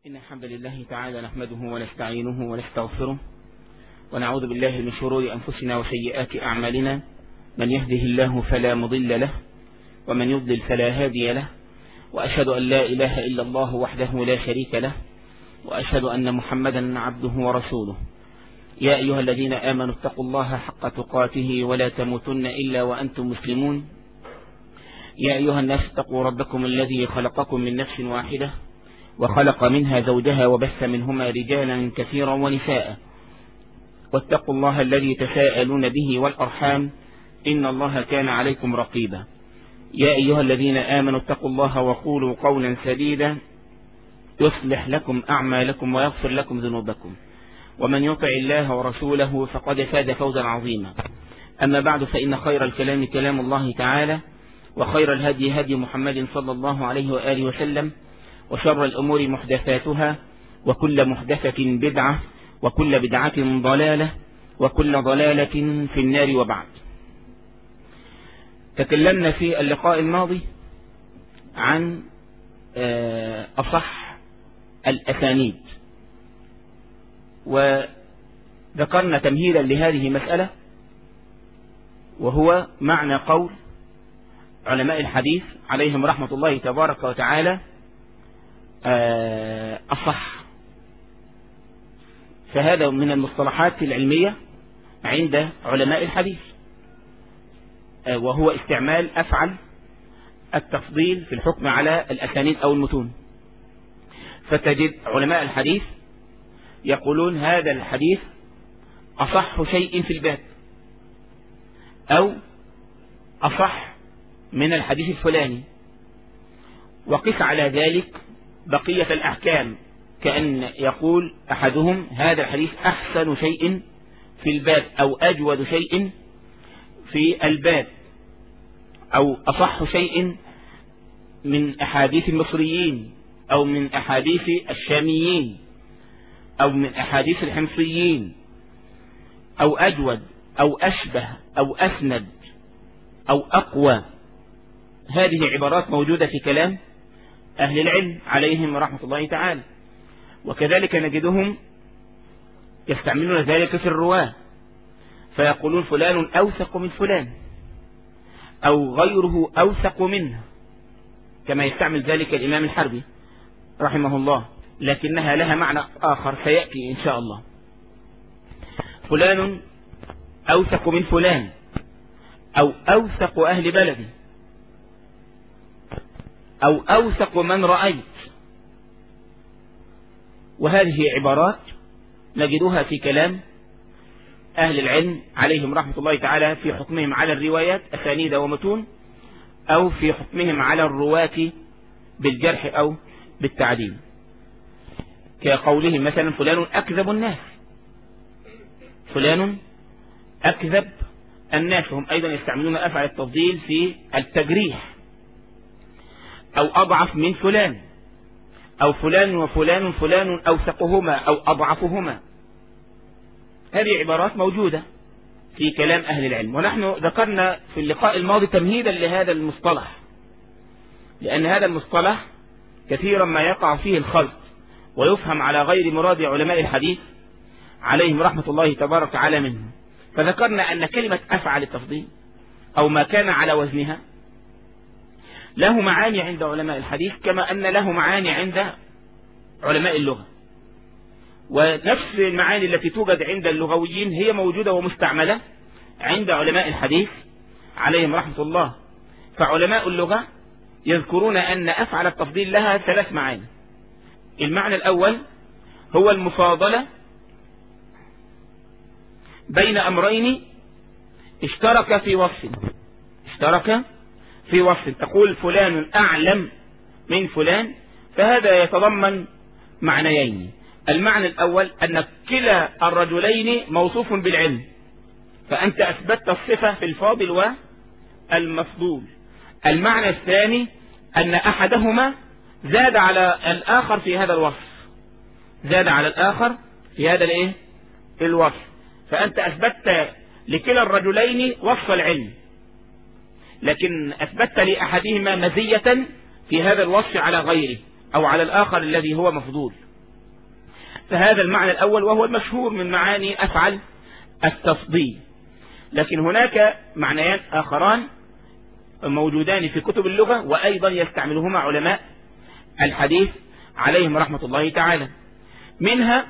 إن الحمد لله تعالى نحمده ونستعينه ونستغفره ونعوذ بالله من شرور أنفسنا وسيئات أعمالنا. من يهده الله فلا مضل له ومن يضلل فلا هادي له، وأشهد أن لا إله إلا الله وحده لا شريك له، وأشهد أن محمدا عبده ورسوله. يا أيها الذين آمنوا اتقوا الله حق تقاته ولا تموتن إلا وأنتم مسلمون. يا أيها الناس اتقوا ربكم الذي خلقكم من نفس واحدة وخلق منها زوجها وبث منهما رجالا كثيرا ونساء، واتقوا الله الذي تساءلون به والأرحام إن الله كان عليكم رقيبا. يا أيها الذين آمنوا اتقوا الله وقولوا قولا سديدا يصلح لكم أعمالكم ويغفر لكم ذنوبكم، ومن يطع الله ورسوله فقد فاز فوزا عظيما. أما بعد، فإن خير الكلام كلام الله تعالى، وخير الهدي هدي محمد صلى الله عليه وآله وسلم، وشر الأمور محدثاتها، وكل محدثة بدعة، وكل بدعة ضلالة، وكل ضلالة في النار. وبعد، تكلمنا في اللقاء الماضي عن أصح الأسانيد، وذكرنا تمهيدا لهذه المسألة، وهو معنى قول علماء الحديث عليهم رحمة الله تبارك وتعالى أصح. فهذا من المصطلحات العلمية عند علماء الحديث، وهو استعمال أفعل التفضيل في الحكم على الأسانيد أو المتون. فتجد علماء الحديث يقولون هذا الحديث أصح شيء في الباب، أو أصح من الحديث الفلاني، وقس على ذلك بقية الأحكام، كأن يقول أحدهم هذا الحديث أحسن شيء في الباب، أو أجود شيء في الباب، أو أصح شيء من أحاديث المصريين، أو من أحاديث الشاميين، أو من أحاديث الحمصيين، أو أجود، أو أشبه، أو أسند، أو أقوى. هذه عبارات موجودة في كلام أهل العلم عليهم رحمة الله تعالى. وكذلك نجدهم يستعملون ذلك في الرواة، فيقولون فلان أوثق من فلان، أو غيره أوثق منه، كما يستعمل ذلك الإمام الحربي رحمه الله، لكنها لها معنى آخر سيأتي إن شاء الله. فلان أوثق من فلان، أو أوثق أهل بلدي، أو أوثق من رأيت. وهذه عبارات نجدها في كلام أهل العلم عليهم رحمة الله تعالى في حكمهم على الروايات أسانيد ومتون، أو في حكمهم على الرواة بالجرح أو بالتعديل، كقولهم مثلا فلان أكذب الناس، فلان أكذب الناس. هم أيضا يستعملون أفعل التفضيل في التجريح، أو أضعف من فلان، أو فلان وفلان فلان أوثقهما أو أضعفهما. هذه عبارات موجودة في كلام أهل العلم. ونحن ذكرنا في اللقاء الماضي تمهيدا لهذا المصطلح، لأن هذا المصطلح كثيرا ما يقع فيه الخلط ويفهم على غير مراد علماء الحديث عليهم رحمة الله تبارك وتعالى منه. فذكرنا أن كلمة أفعل التفضيل أو ما كان على وزنها له معاني عند علماء الحديث، كما أن له معاني عند علماء اللغة. ونفس المعاني التي توجد عند اللغويين هي موجودة ومستعملة عند علماء الحديث عليهم رحمة الله. فعلماء اللغة يذكرون أن أفعل التفضيل لها ثلاث معاني. المعنى الأول هو المفاضلة بين أمرين اشترك في وصف، تقول فلان أعلم من فلان، فهذا يتضمن معنيين. المعنى الأول أن كلا الرجلين موصوف بالعلم، فأنت أثبتت الصفة في الفاضل والمفضول. المعنى الثاني أن أحدهما زاد على الآخر في هذا الوصف، فأنت أثبتت لكلا الرجلين وصف العلم، لكن أثبتت لأحدهما مزية في هذا الوصف على غيره، أو على الآخر الذي هو مفضول. فهذا المعنى الأول وهو المشهور من معاني أفعل التفضيل. لكن هناك معنيان آخران موجودان في كتب اللغة وأيضا يستعملهما علماء الحديث عليهم رحمة الله تعالى. منها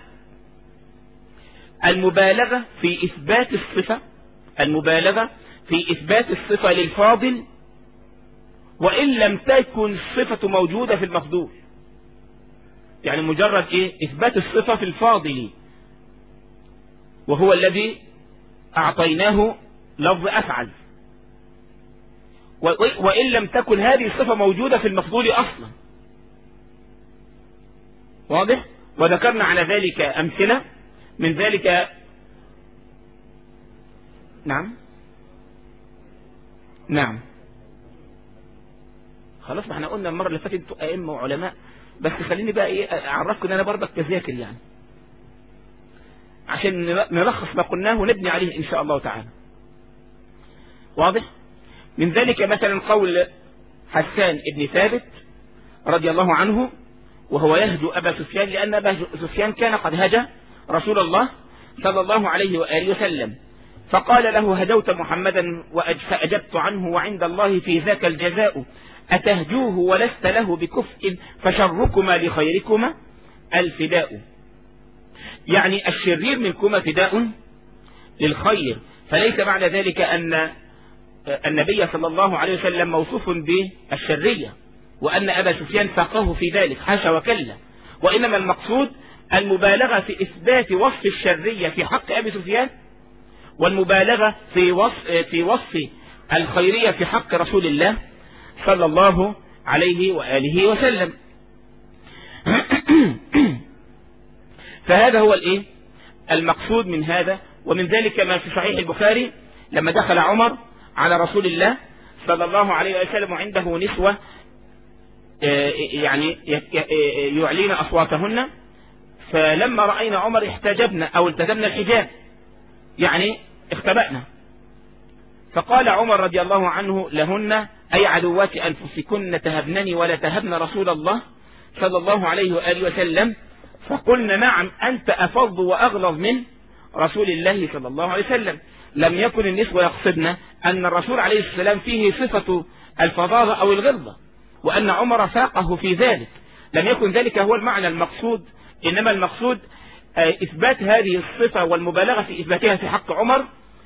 المبالغة في إثبات الصفة، المبالغة في إثبات الصفة للفاضل وإن لم تكن الصفة موجودة في المفضول. يعني مجرد إثبات الصفة في الفاضل وهو الذي أعطيناه لفظ أفعل، وإن لم تكن هذه الصفة موجودة في المفضول أصلا. واضح؟ وذكرنا على ذلك أمثلة من ذلك. نعم خلاص، ما احنا قلنا المرة اللي فاتت انتوا أئمة وعلماء، بس خليني بقى أعرفكم ان انا برضك تذاكر يعني عشان نلخص ما قلناه ونبني عليه ان شاء الله تعالى. واضح؟ من ذلك مثلا قول حسان بن ثابت رضي الله عنه وهو يهجو أبا سفيان، لأن أبا سفيان كان قد هجى رسول الله صلى الله عليه وآله وسلم، فقال له: هجوت محمدا فأجبت عنه وعند الله في ذاك الجزاء، أتهجوه ولست له بكفء فشركما لخيركما الفداء. يعني الشرير منكما فداء للخير، فليس معنى ذلك أن النبي صلى الله عليه وسلم موصوف بالشرية وأن أبا سفيان فاقه في ذلك، حاشا وكلا، وإنما المقصود المبالغة في إثبات وصف الشرية في حق أبي سفيان والمبالغة في وصف الخيرية في حق رسول الله صلى الله عليه وآله وسلم. فهذا هو المقصود من هذا. ومن ذلك ما في صحيح البخاري لما دخل عمر على رسول الله صلى الله عليه وسلم وعنده نسوة يعني يعلين أصواتهن، فلما رأينا عمر احتجبنا أو التزمنا الحجاب، يعني اختبأنا، فقال عمر رضي الله عنه لهن: أي عدوات أنفسكن تهبنني ولا تهبن رسول الله صلى الله عليه وآله وسلم؟ فقلنا: نعم، أنت أفض وأغلظ من رسول الله صلى الله عليه وسلم. لم يكن النسوة يقصدن أن الرسول عليه السلام فيه صفة الفظاظة أو الغلظة، وأن عمر فاقه في ذلك. لم يكن ذلك هو المعنى المقصود، إنما المقصود إثبات هذه الصفة والمبالغة في إثباتها في حق عمر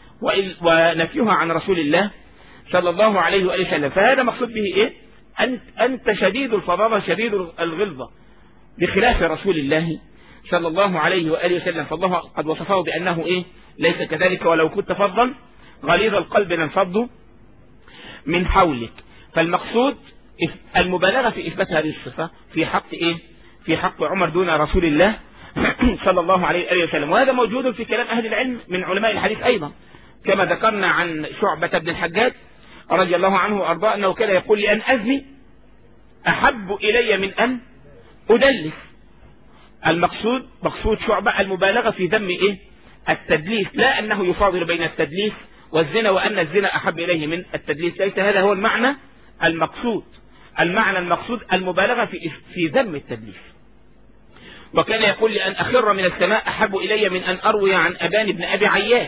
ونفيها عن رسول الله صلى الله عليه وآله وسلم. فهذا مقصود به أنت شديد الفظاظة شديد الغلظة بخلاف رسول الله صلى الله عليه وآله وسلم، فالله قد وصفه بأنه ليس كذلك، ولو كنت فظا غليظ القلب لانفضوا من حولك. فالمقصود المبالغة في إثبات هذه الصفة في حق في حق عمر دون رسول الله صلى الله عليه وآله وسلم. وهذا موجود في كلام أهل العلم من علماء الحديث أيضا، كما ذكرنا عن شعبة بن الحجاج رضي الله عنه وأرضاه أنه كان يقول: لأن أزني أحب إلي من أن أدلس. المقصود مقصود شعبة المبالغة في ذم التدليس، لا أنه يفاضل بين التدليس والزنا وأن الزنا أحب إليه من التدليس، ليس هذا هو المعنى المقصود. المعنى المقصود المبالغة في ذم التدليس. وكان يقول: لأن أخر من السماء أحب إلي من أن أروي عن أبان بن أبي عياش.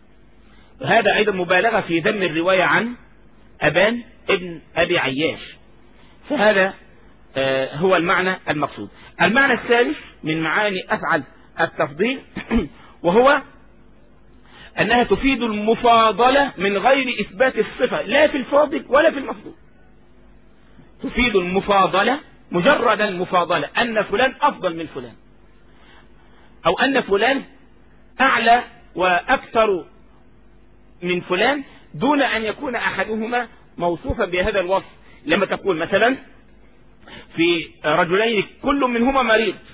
هذا أيضا مبالغة في ذم الرواية عن أبان ابن أبي عياش. فهذا هو المعنى المقصود. المعنى الثالث من معاني أفعل التفضيل وهو أنها تفيد المفاضلة من غير إثبات الصفة، لا في الفاضل ولا في المفضول. تفيد المفاضلة، مجرد المفاضلة، أن فلان أفضل من فلان، أو أن فلان أعلى وأكثر من فلان، دون أن يكون أحدهما موصوفا بهذا الوصف. لما تقول مثلا في رجلين كل منهما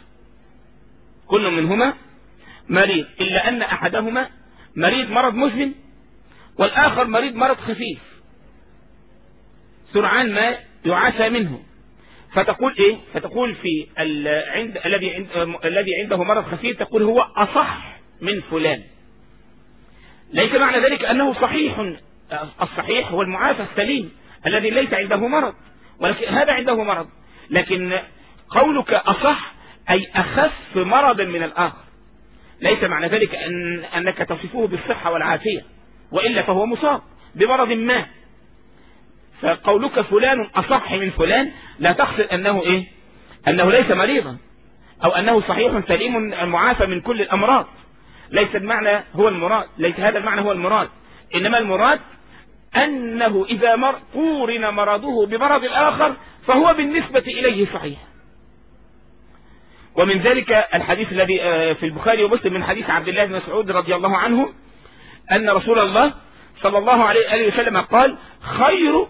مريض إلا أن أحدهما مريض مرض مزمن والآخر مريض مرض خفيف سرعان ما يعافى منه، فتقول فتقول في الذي عنده مرض خفيف تقول هو أصح من فلان. ليس معنى ذلك أنه صحيح، الصحيح هو المعافى السليم الذي ليس عنده مرض، ولكن هذا عنده مرض. لكن قولك أصح أي أخف مرضا من الآخر. ليس معنى ذلك أنك تصفه بالصحة والعافية، وإلا فهو مصاب بمرض ما. فقولك فلان أصح من فلان لا تقصد أنه إيه؟ أنه ليس مريضا، أو أنه صحيح سليم معافى من كل الأمراض. ليس المعنى هو المراد، ليس هذا المعنى هو المراد، إنما المراد أنه إذا قورن مرضه بمرض الآخر فهو بالنسبة إليه صحيح. ومن ذلك الحديث الذي في البخاري ومسلم من حديث عبد الله بن مسعود رضي الله عنه أن رسول الله صلى الله عليه وسلم قال: خير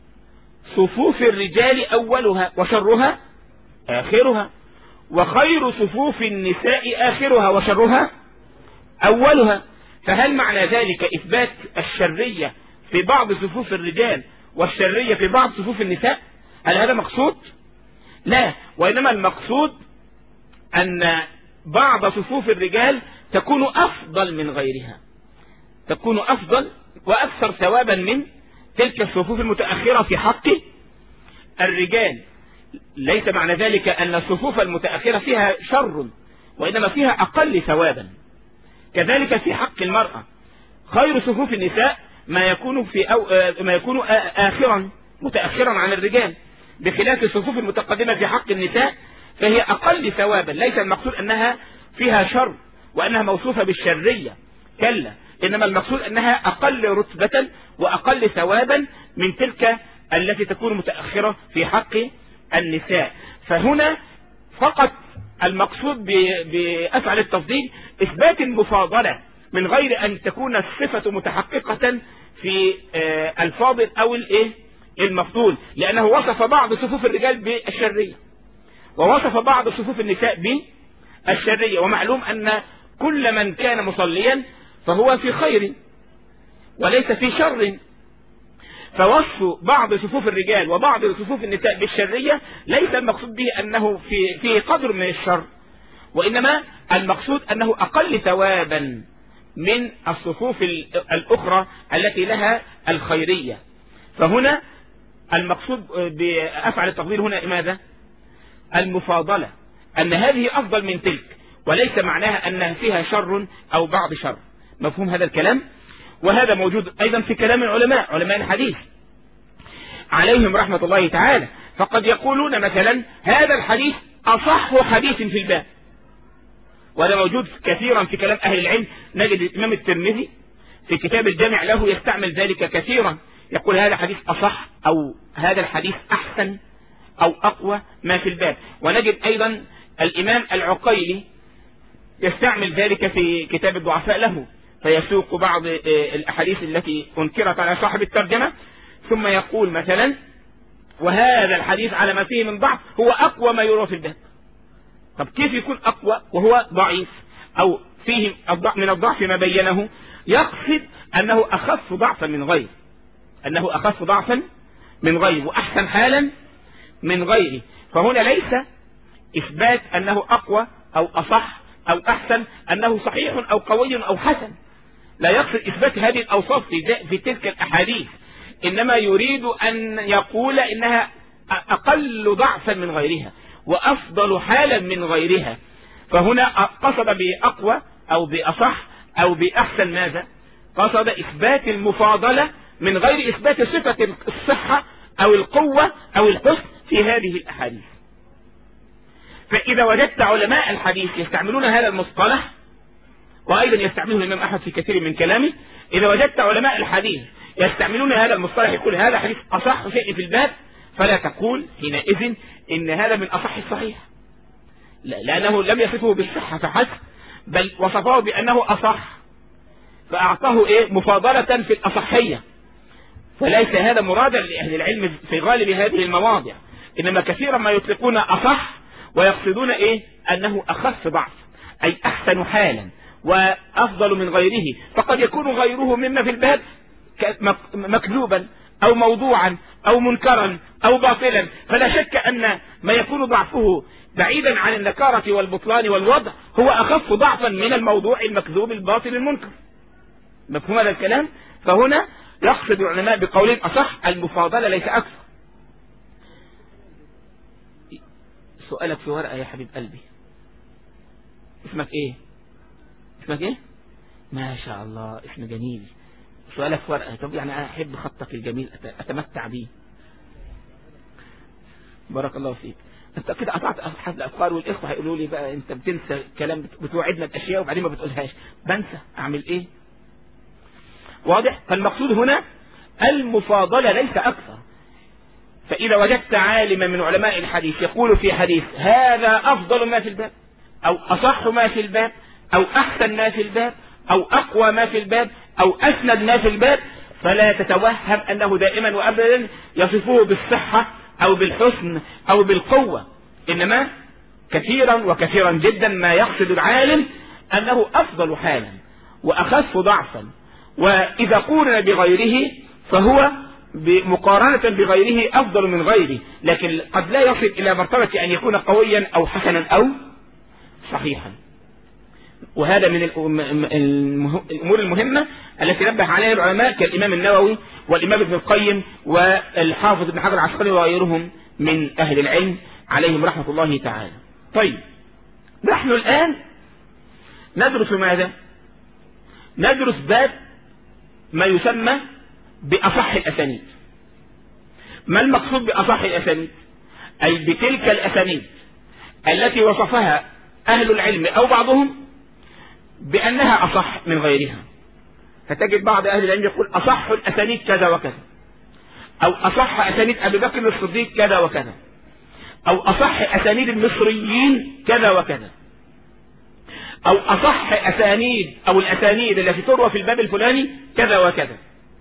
صفوف الرجال أولها وشرها آخرها، وخير صفوف النساء آخرها وشرها أولها. فهل معنى ذلك إثبات الشرية في بعض صفوف الرجال والشرية في بعض صفوف النساء؟ هل هذا مقصود؟ لا، وإنما المقصود أن بعض صفوف الرجال تكون أفضل من غيرها، تكون أفضل وأكثر ثوابا من تلك الصفوف المتأخرة في حق الرجال. ليس معنى ذلك أن الصفوف المتأخرة فيها شر، وإنما فيها أقل ثوابا. كذلك في حق المرأة، خير صفوف النساء ما يكون آخرا متأخرا عن الرجال، بخلاف الصفوف المتقدمة في حق النساء فهي أقل ثوابا. ليس المقصود أنها فيها شر وأنها موصوفة بالشرية، كلا، إنما المقصود أنها أقل رتبة وأقل ثوابا من تلك التي تكون متأخرة في حق النساء. فهنا فقط المقصود بأفعل التفضيل إثبات المفاضلة من غير أن تكون الصفة متحققة في الفاضل أو المفضول، لأنه وصف بعض صفوف الرجال بالشرية ووصف بعض صفوف النساء بالشرية. ومعلوم أن كل من كان مصليا فهو في خير وليس في شر، فوصف بعض صفوف الرجال وبعض صفوف النساء بالشرية ليس المقصود به أنه في قدر من الشر، وإنما المقصود أنه أقل ثوابا من الصفوف الأخرى التي لها الخيرية. فهنا المقصود بأفعل التفضيل هنا ماذا؟ المفاضلة، أن هذه أفضل من تلك، وليس معناها أنها فيها شر أو بعض شر. مفهوم هذا الكلام؟ وهذا موجود أيضا في كلام العلماء، علماء الحديث عليهم رحمة الله تعالى. فقد يقولون مثلا هذا الحديث أصح حديث في الباب، وهذا موجود كثيرا في كلام أهل العلم. نجد الإمام الترمذي في كتاب الجامع له يستعمل ذلك كثيرا، يقول هذا الحديث أصح، أو هذا الحديث أحسن أو أقوى ما في الباب. ونجد أيضا الإمام العقيلي يستعمل ذلك في كتاب الضعفاء له، فيسوق بعض الأحاديث التي أنكرت على صاحب الترجمة ثم يقول مثلا وهذا الحديث على ما فيه من ضعف هو أقوى ما يروى في الباب. طب كيف يكون أقوى وهو ضعيف أو فيه من الضعف ما بينه؟ يقصد أنه أخف ضعفا من غيره، أنه أخف ضعفا من غيره وأحسن حالا من غيره. فهنا ليس إثبات أنه أقوى أو أصح أو أحسن أنه صحيح أو قوي أو حسن، لا يقصد إثبات هذه الأوصاف في تلك الأحاديث، إنما يريد أن يقول إنها أقل ضعفا من غيرها وأفضل حالا من غيرها. فهنا قصد بأقوى أو بأصح أو بأحسن ماذا؟ قصد إثبات المفاضلة من غير إثبات صفة الصحة أو القوة أو الحسن في هذه الأحاديث. فإذا وجدت علماء الحديث يستعملون هذا المصطلح، وأيضا يستعمله الإمام أحمد في كثير من كلامه، إذا وجدت علماء الحديث يستعملون هذا المصطلح يقول هذا حديث أصح شيء في الباب، فلا تقول حينئذ إن هذا من أصح الصحيح، لأنه لم يصفه بالصحة فحسب، بل وصفه بأنه أصح فأعطاه مفاضلة في الأصحية. فليس هذا مرادا لأهل العلم في غالب هذه المواضع، إنما كثيرا ما يطلقون أصح ويقصدون أنه أخف ضعف أي أحسن حالا وأفضل من غيره. فقد يكون غيره مما في الباب مكذوبا أو موضوعا أو منكرا أو باطلا، فلا شك أن ما يكون ضعفه بعيدا عن النكارة والبطلان والوضع هو أخف ضعفا من الموضوع المكذوب الباطل المنكر. مفهوم هذا الكلام؟ فهنا يقصد العلماء بقولين أصح المفاضلة ليس أكثر. سؤالك في ورقة يا حبيب قلبي. اسمك ايه؟ اسمك ايه؟ ما شاء الله اسم جميل. سؤالك ورقة. طب يعني انا احب خطك الجميل اتمتع بيه. بارك الله فيك. انت كده قطعت احد الافكار، والاخوه هيقولوا لي بقى انت بتنسى كلام، بتوعدنا باشياء وبعدين ما بتقولهاش. بنسى، اعمل ايه؟ واضح؟ فالمقصود هنا المفاضله ليس اكثر. فاذا وجدت عالما من علماء الحديث يقول في حديث هذا افضل ما في الباب، او اصح ما في الباب، او احسن ما في الباب، او اقوى ما في الباب، او اسند ما في الباب، فلا تتوهم انه دائما وابدا يصفه بالصحه او بالحسن او بالقوة، انما كثيرا وكثيرا جدا ما يقصد العالم انه افضل حالا واخف ضعفا، واذا قورن بغيره فهو بمقارنة بغيره افضل من غيره، لكن قد لا يصل الى مرتبة ان يكون قويا او حسنا او صحيحا. وهذا من الامور المهمة التي نبه عليها العلماء كالامام النووي والامام ابن القيم والحافظ ابن حجر العسقلاني وغيرهم من اهل العلم عليهم رحمة الله تعالى. طيب، نحن الان ندرس ماذا؟ ندرس باب ما يسمى باصح الاسانيد. ما المقصود باصح الاسانيد؟ اي بتلك الاسانيد التي وصفها اهل العلم او بعضهم بأنها أصح من غيرها. فتجد بعض أهل العلم يقول أصح الأسانيد كذا وكذا، أو أصح أسانيد أبي بكر الصديق كذا وكذا، أو أصح أسانيد المصريين كذا وكذا، أو أصح أسانيد أو الأسانيد التي تروى في الباب الفلاني كذا وكذا.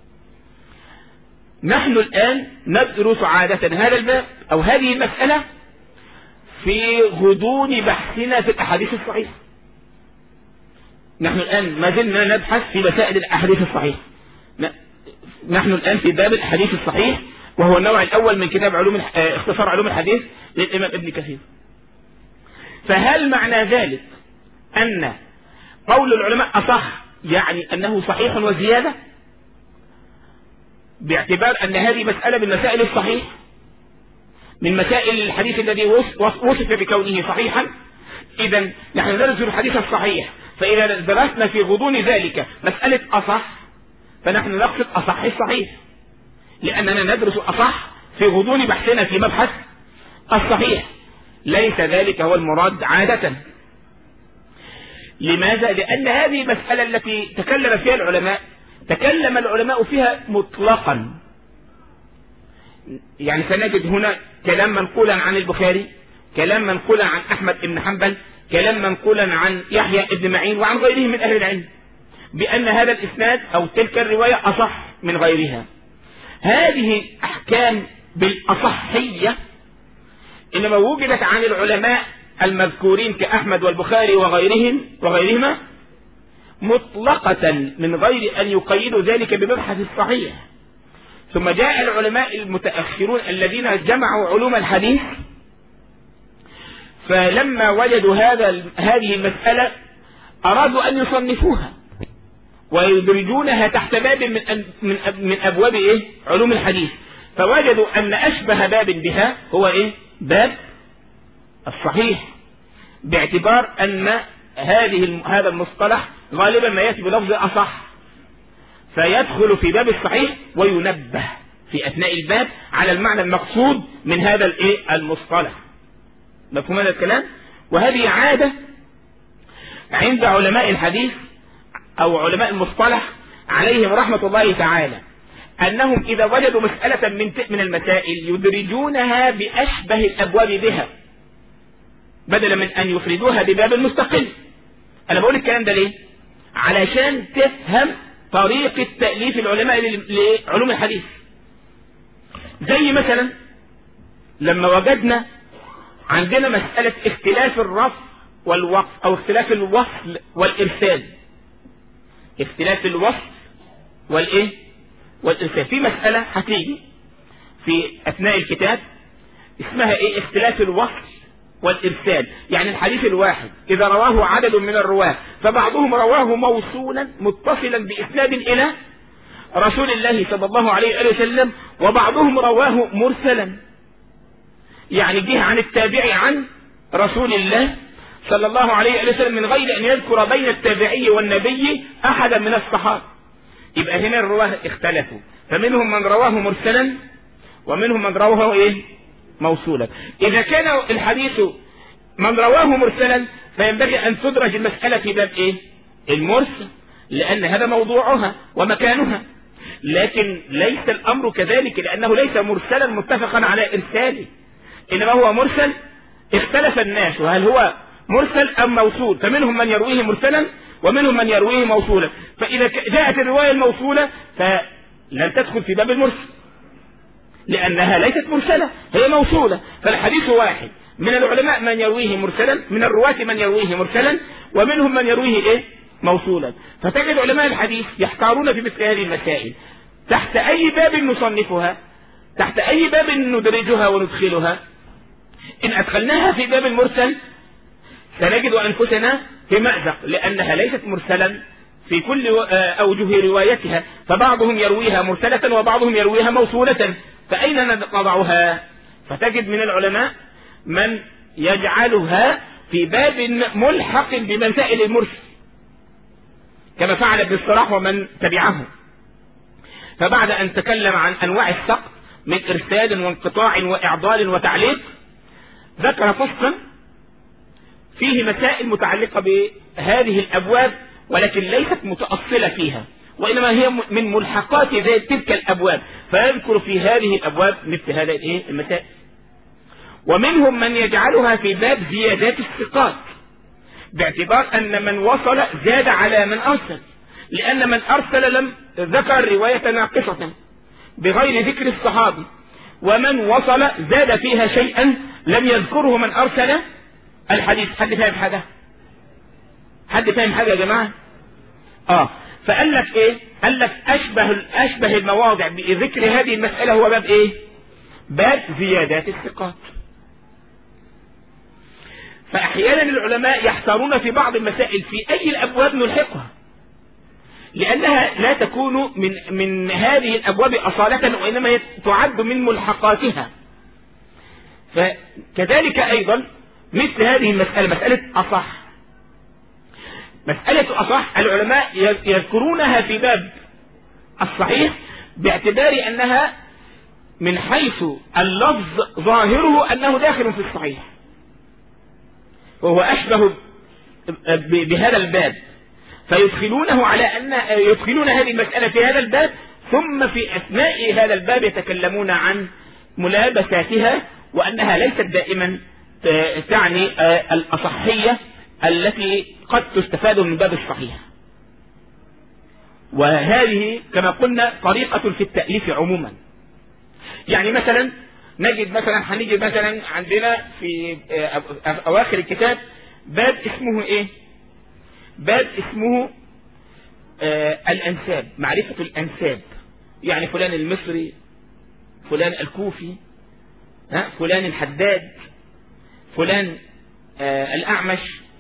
نحن الآن ندرس عادة هذا الباب أو هذه المسألة في غضون بحثنا في الأحاديث الصحيحة. نحن الآن ما زلنا نبحث في مسائل الأحاديث الصحيحة. نحن الآن في باب الحديث الصحيح، وهو النوع الأول من كتاب اختصار علوم الحديث للإمام ابن كثير. فهل معنى ذلك أن قول العلماء أصح يعني أنه صحيح وزيادة، باعتبار أن هذه مسألة من مسائل الصحيح، من مسائل الحديث الذي وصف بكونه صحيحا؟ إذن نحن ندرس الحديث الصحيح، فإذا درسنا في غضون ذلك مسألة أصح فنحن نقصد أصح الصحيح، لأننا ندرس أصح في غضون بحثنا في مبحث الصحيح. ليس ذلك هو المراد عادة. لماذا؟ لأن هذه المسألة التي تكلم فيها العلماء تكلم العلماء فيها مطلقا. يعني سنجد هنا كلام منقولا عن البخاري، كلام منقولا عن أحمد بن حنبل، كلام منقولا عن يحيى بن معين وعن غيره من أهل العلم بأن هذا الإسناد أو تلك الرواية أصح من غيرها. هذه الأحكام بالأصحية إنما وجدت عن العلماء المذكورين كأحمد والبخاري وغيرهما مطلقة من غير أن يقيدوا ذلك بمبحث الصحيح. ثم جاء العلماء المتأخرون الذين جمعوا علوم الحديث، فلما وجدوا هذه المسألة أرادوا أن يصنفوها ويدرجونها تحت باب من أبواب علوم الحديث، فوجدوا أن أشبه باب بها هو باب الصحيح، باعتبار أن هذا المصطلح غالبا ما يأتي بلفظ أصح، فيدخل في باب الصحيح وينبه في أثناء الباب على المعنى المقصود من هذا المصطلح. مفهوم هذا الكلام؟ وهذه عادة عند علماء الحديث أو علماء المصطلح عليهم رحمة الله تعالى، أنهم إذا وجدوا مسألة من المسائل يدرجونها بأشبه الأبواب بها بدلا من أن يفردوها بباب مستقل. أنا بقول الكلام ده ليه؟ علشان تفهم طريقة تأليف العلماء لعلوم الحديث. زي مثلا لما وجدنا عندنا مسألة اختلاف الرفع والوقف أو اختلاف الوصل والإرسال. اختلاف الوصل والإرسال في مسألة هتيجي في أثناء الكتاب اسمها اختلاف الوصل والإرسال. يعني الحديث الواحد إذا رواه عدد من الرواة فبعضهم رواه موصولا متصلا بإسناد إلى رسول الله صلى الله عليه وسلم، وبعضهم رواه مرسلا يعني جه عن التابع عن رسول الله صلى الله عليه وسلم من غير أن يذكر بين التابعي والنبي أحدا من الصحابة. يبقى هنا الرواه اختلفوا، فمنهم من رواه مرسلا ومنهم من رواه ايه موصولا. إذا كان الحديث من رواه مرسلا فينبغي أن تدرج المسألة في باب ايه المرسل، لأن هذا موضوعها ومكانها. لكن ليس الأمر كذلك، لأنه ليس مرسلا متفقا على إرساله، إنما هو مرسل اختلف الناس وهل هو مرسل أم موصول، فمنهم من يرويه مرسلا ومنهم من يرويه موصولا. فإذا جاءت الرواية الموصولة فلن تدخل في باب المرسل، لأنها ليست مرسلة، هي موصولة. فالحديث واحد، من العلماء من يرويه مرسلا، من الرواة من يرويه مرسلا، ومنهم من يرويه ايه موصولا. فتجد علماء الحديث يحتارون في مثل هذه المسائل، تحت أي باب نصنفها، تحت أي باب ندرجها وندخلها. إن أدخلناها في باب المرسل سنجد أنفسنا في مأزق، لأنها ليست مرسلا في كل أوجه روايتها، فبعضهم يرويها مرسلة وبعضهم يرويها موصولة، فأين نضعها؟ فتجد من العلماء من يجعلها في باب ملحق بمسائل المرسل، كما فعل ابن الصلاح ومن تبعه. فبعد أن تكلم عن أنواع السقط من إرسال وانقطاع وإعضال وتعليق، ذكر فصلا فيه مسائل متعلقة بهذه الأبواب، ولكن ليست متأصلة فيها، وإنما هي من ملحقات تلك الأبواب، فيذكر في هذه الأبواب مثل هذه المسائل. ومنهم من يجعلها في باب زيادات الثقات، باعتبار أن من وصل زاد على من أرسل، لأن من أرسل لم ذكر رواية ناقصة بغير ذكر الصحابي، ومن وصل زاد فيها شيئا لم يذكره من أرسل الحديث. حد فاهم حاجة؟ حد فاهم حاجة يا جماعة؟ فقال لك ايه؟ قال لك أشبه المواضع بذكر هذه المسألة هو باب ايه؟ باب زيادات الثقات. فأحيانا العلماء يحتارون في بعض المسائل في أي الأبواب نلحقها، لأنها لا تكون من هذه الأبواب أصالة، وإنما تعد من ملحقاتها. فكذلك أيضا مثل هذه المسألة، مسألة أصح، مسألة أصح العلماء يذكرونها في باب الصحيح باعتبار أنها من حيث اللفظ ظاهره أنه داخل في الصحيح، وهو أشبه بهذا الباب، فيدخلونه على أن يدخلون هذه المسألة في هذا الباب، ثم في أثناء هذا الباب يتكلمون عن ملابساتها، وأنها ليست دائما تعني الأصحية التي قد تستفاد من باب الصحيح. وهذه كما قلنا طريقة في التأليف عموما. يعني مثلا نجد مثلا هنيجي مثلا عندنا في أواخر الكتاب باب اسمه ايه؟ باب اسمه الأنساب، معرفة الأنساب، يعني فلان المصري، فلان الكوفي، فلان الحداد، فلان الأعمش.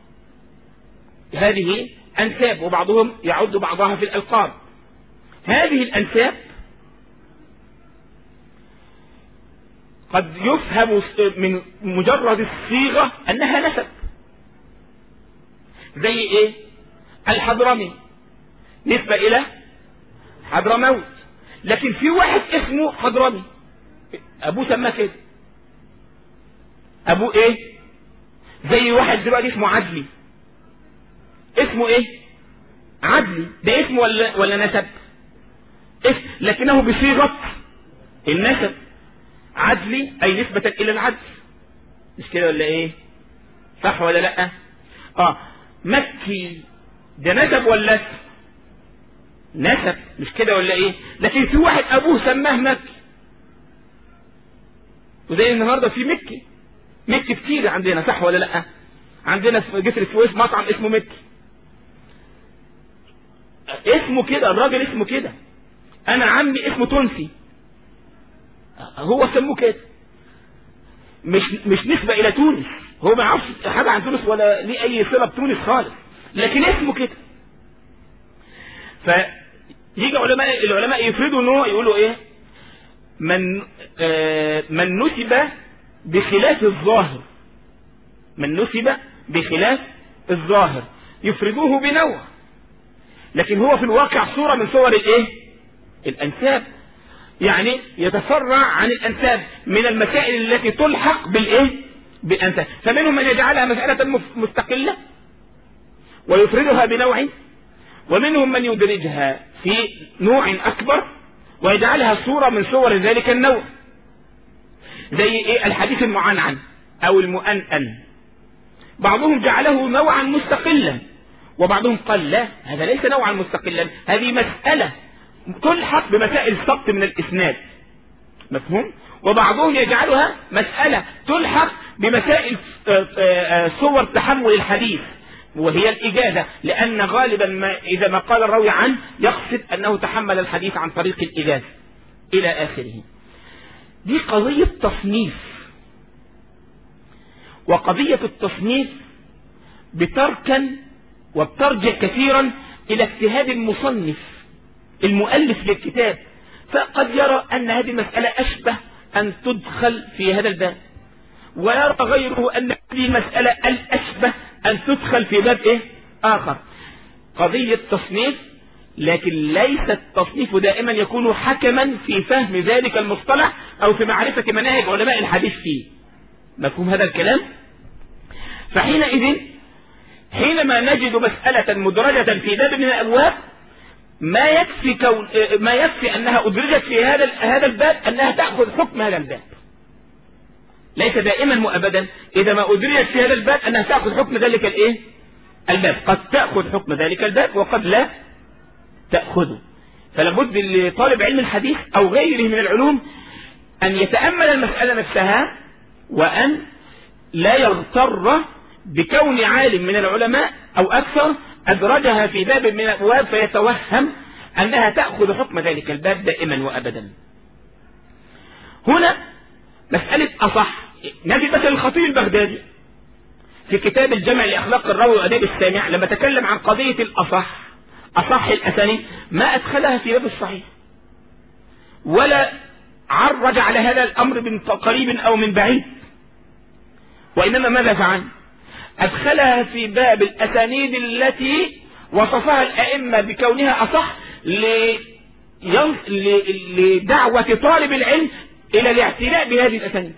هذه أنساب، وبعضهم يعد بعضها في الألقاب. هذه الأنساب قد يفهم من مجرد الصيغة أنها نسب، زي إيه؟ الحضرمي نسبة إلى حضرموت، لكن في واحد اسمه حضرمي، أبوه سماه كده، أبوه إيه؟ زي واحد دلوقتي اسمه عدلي، اسمه إيه؟ عدلي، ده اسم ولا نسب؟ اسم، لكنه بصيغة النسب، عدلي أي نسبة إلى العدل، مش كده ولا إيه؟ صح ولا لأ؟ مكي ده نسب ولا اسم؟ نسب، مش كده ولا إيه؟ لكن في واحد أبوه سماه مكي، وزي النهارده في مكي كتير عندنا، صح ولا لأ؟ عندنا في جسر السويس مطعم اسمه مكي، اسمه كده، الراجل اسمه كده. أنا عمي اسمه تونسي، هو سموه كده، مش نسبة إلى تونس، هو ما يعرفش حاجة عن تونس ولا ليه أي صلة بتونس خالص، لكن اسمه كده. فيجي العلماء يفردوا إنه يقولوا إيه؟ من نسب بخلاف الظاهر، من نسب بخلاف الظاهر يفردوه بنوع، لكن هو في الواقع صورة من صور الايه؟ الانساب، يعني يتفرع عن الانساب من المسائل التي تلحق بالايه؟ بالانساب. فمنهم من يجعلها مسألة مستقلة ويفردها بنوع، ومنهم من يدرجها في نوع اكبر ويجعلها صورة من صور ذلك النوع، زي ايه؟ الحديث المعنعن او المؤنن، بعضهم جعله نوعا مستقلا، وبعضهم قال لا، هذا ليس نوعا مستقلا، هذه مسألة تلحق بمسائل السقط من الإسناد، مفهوم؟ وبعضهم يجعلها مسألة تلحق بمسائل صور تحمل الحديث، وهي الإجازة، لأن غالبا إذا ما قال الراوي عنه يقصد أنه تحمل الحديث عن طريق الإجازة إلى آخره. دي قضية تصنيف، وقضية التصنيف بتركن وبترجع كثيرا إلى اجتهاد المصنف المؤلف للكتاب، فقد يرى أن هذه المسألة أشبه أن تدخل في هذا الباب، ويرى غيره أن هذه المسألة الأشبه أن تدخل في باب إيه؟ آخر. قضية تصنيف، لكن ليس التصنيف دائما يكون حكما في فهم ذلك المصطلح أو في معرفة مناهج علماء الحديث فيه، مفهوم هذا الكلام؟ فحينئذ حينما نجد مسألة مدرجة في باب من الأبواب ما يكفي أنها أدرجت في هذا الباب أنها تأخذ حكم هذا الباب، ليس دائما وأبدا إذا ما أدرجت في هذا الباب أنها تأخذ حكم ذلك الإيه؟ الباب، قد تأخذ حكم ذلك الباب وقد لا تأخذه. فلابد لطالب علم الحديث أو غيره من العلوم أن يتأمل المسألة نفسها، وأن لا يغتر بكون عالم من العلماء أو أكثر أدرجها في باب من الأبواب فيتوهم أنها تأخذ حكم ذلك الباب دائما وأبدا. هنا مسألة أصح، نجد مثل الخطيب البغدادي في كتاب الجمع لأخلاق الراوي وآداب السامع لما تكلم عن قضية الأصح، أصح الأسانيد، ما أدخلها في باب الصحيح ولا عرج على هذا الأمر من قريب أو من بعيد، وإنما ماذا فعل؟ أدخلها في باب الأسانيد التي وصفها الأئمة بكونها أصح لدعوة طالب العلم إلى الاعتناء بهذه الأسانيد.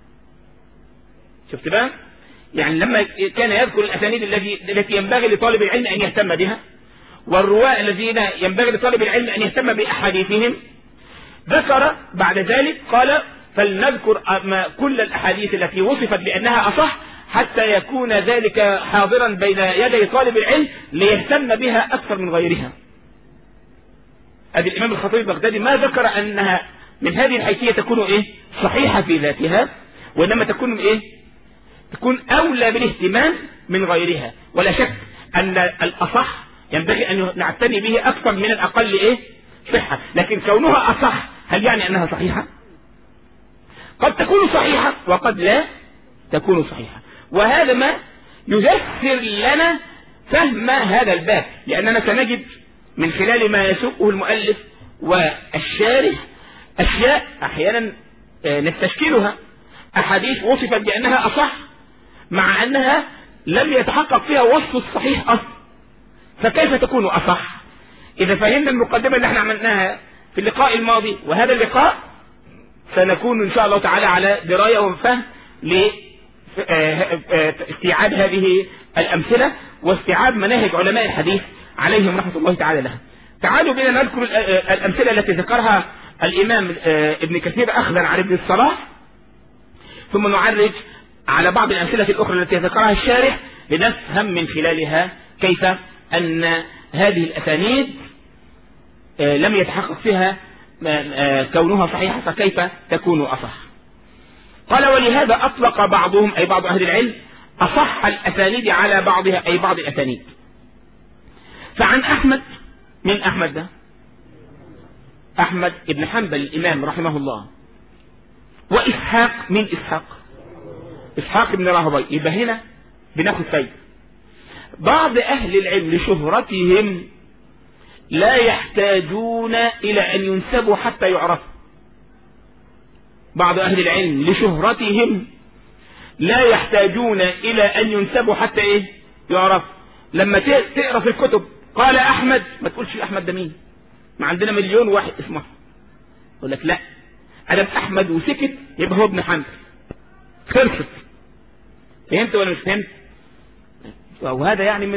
شفت بقى؟ يعني لما كان يذكر الأسانيد التي ينبغي لطالب العلم أن يهتم بها، والرواة الذين ينبغي لطالب العلم أن يهتم بأحاديثهم، ذكر بعد ذلك قال فلنذكر كل الأحاديث التي وصفت بأنها أصح حتى يكون ذلك حاضرا بين يدي طالب العلم ليهتم بها أكثر من غيرها. هذا الإمام الخطيب البغدادي ما ذكر أنها من هذه الحيثية تكون إيه؟ صحيحة في ذاتها، وإنما تكون إيه؟ تكون أولى بالاهتمام من غيرها. ولا شك أن الأصح ينبغي أن نعتني به أكثر من الأقل إيه؟ صحة، لكن كونها أصح هل يعني أنها صحيحة؟ قد تكون صحيحة وقد لا تكون صحيحة، وهذا ما ييسر لنا فهم هذا الباب، لأننا سنجد من خلال ما يسوقه المؤلف والشارح أشياء أحيانا نستشكلها، أحاديث وصفت بأنها أصح مع أنها لم يتحقق فيها وصف الصحيح أصلا، فكيف تكون أصح؟ إذا فهمنا المقدمة اللي احنا عملناها في اللقاء الماضي وهذا اللقاء سنكون إن شاء الله تعالى على دراية وفهم لاستيعاب هذه الأمثلة واستيعاب مناهج علماء الحديث عليهم رحمة الله تعالى لها. تعالوا بنا نذكر الأمثلة التي ذكرها الإمام ابن كثير أخذا عن ابن الصلاح، ثم نعرج على بعض الأمثلة الأخرى التي ذكرها الشارح لنفهم من خلالها كيف أن هذه الأسانيد لم يتحقق فيها كونها صحيحة، فكيف تكون أصح؟ قال ولهذا أطلق بعضهم أي بعض أهل العلم أصح الأسانيد على بعضها أي بعض الأسانيد. فعن أحمد، من أحمد ده؟ أحمد ابن حنبل الإمام رحمه الله، وإسحاق، من إسحاق ابن راهويه. يبقى هنا بناخد فايدة. بعض أهل العلم لشهرتهم لا يحتاجون إلى أن ينسبوا حتى يعرفوا. بعض أهل العلم لشهرتهم لا يحتاجون إلى أن ينسبوا حتى إيه يعرف. لما تقرأ في الكتب قال أحمد ما تقولش أحمد ده مين، ما عندنا مليون واحد اسمه أحمد. يقول لك لا، أدم أحمد وسكت يبقى هو ابن حنبل، خلصت. فهمت ولا مش فهمت؟ وهذا يعني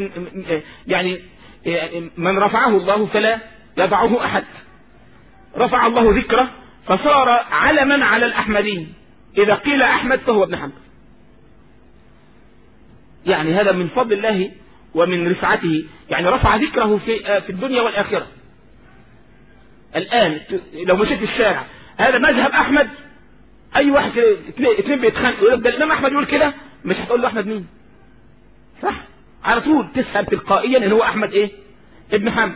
من رفعه الله فلا يضعه أحد. رفع الله ذكره فصار علما على الأحمدين، إذا قيل أحمد فهو ابن حنبل. يعني هذا من فضل الله ومن رفعته، يعني رفع ذكره في الدنيا والآخرة. الآن لو مشيت في الشارع هذا مذهب أحمد، أي واحد اثنين بيتخانقوا يقول لك ده الإمام أحمد يقول كده، مش هتقول له أحمد مين؟ صح؟ على طول تسأل تلقائيا إن هو أحمد إيه؟ ابن حنبل.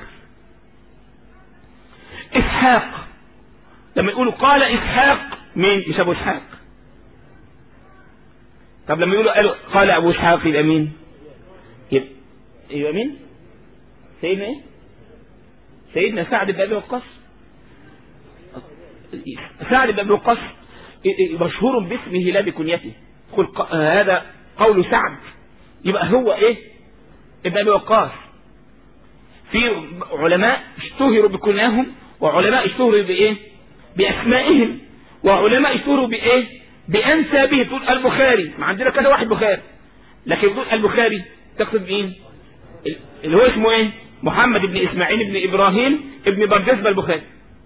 إسحاق لما يقولوا قال إسحاق مين؟ مش أبو إسحاق. طب لما يقولوا قال أبو إسحاق يبقى مين؟ يبقى مين؟ سيدنا إيه؟ سيدنا سعد بن أبي وقاص. سعد بن أبي وقاص مشهور باسمه لا بكنيته. هذا قول سعد يبقى هو إيه؟ ابن أبي وقاص. في علماء اشتهروا بكناهم، وعلماء اشتهروا بإيه؟ بأسمائهم، وعلماء اشتهروا بإيه؟ بأنسابه. تقول البخاري، ما عندنا كذا واحد بخاري، لكن تقول البخاري تقصد مين؟ اللي هو اسمه ايه؟ محمد بن اسماعيل بن ابراهيم ابن بردزبة البخاري،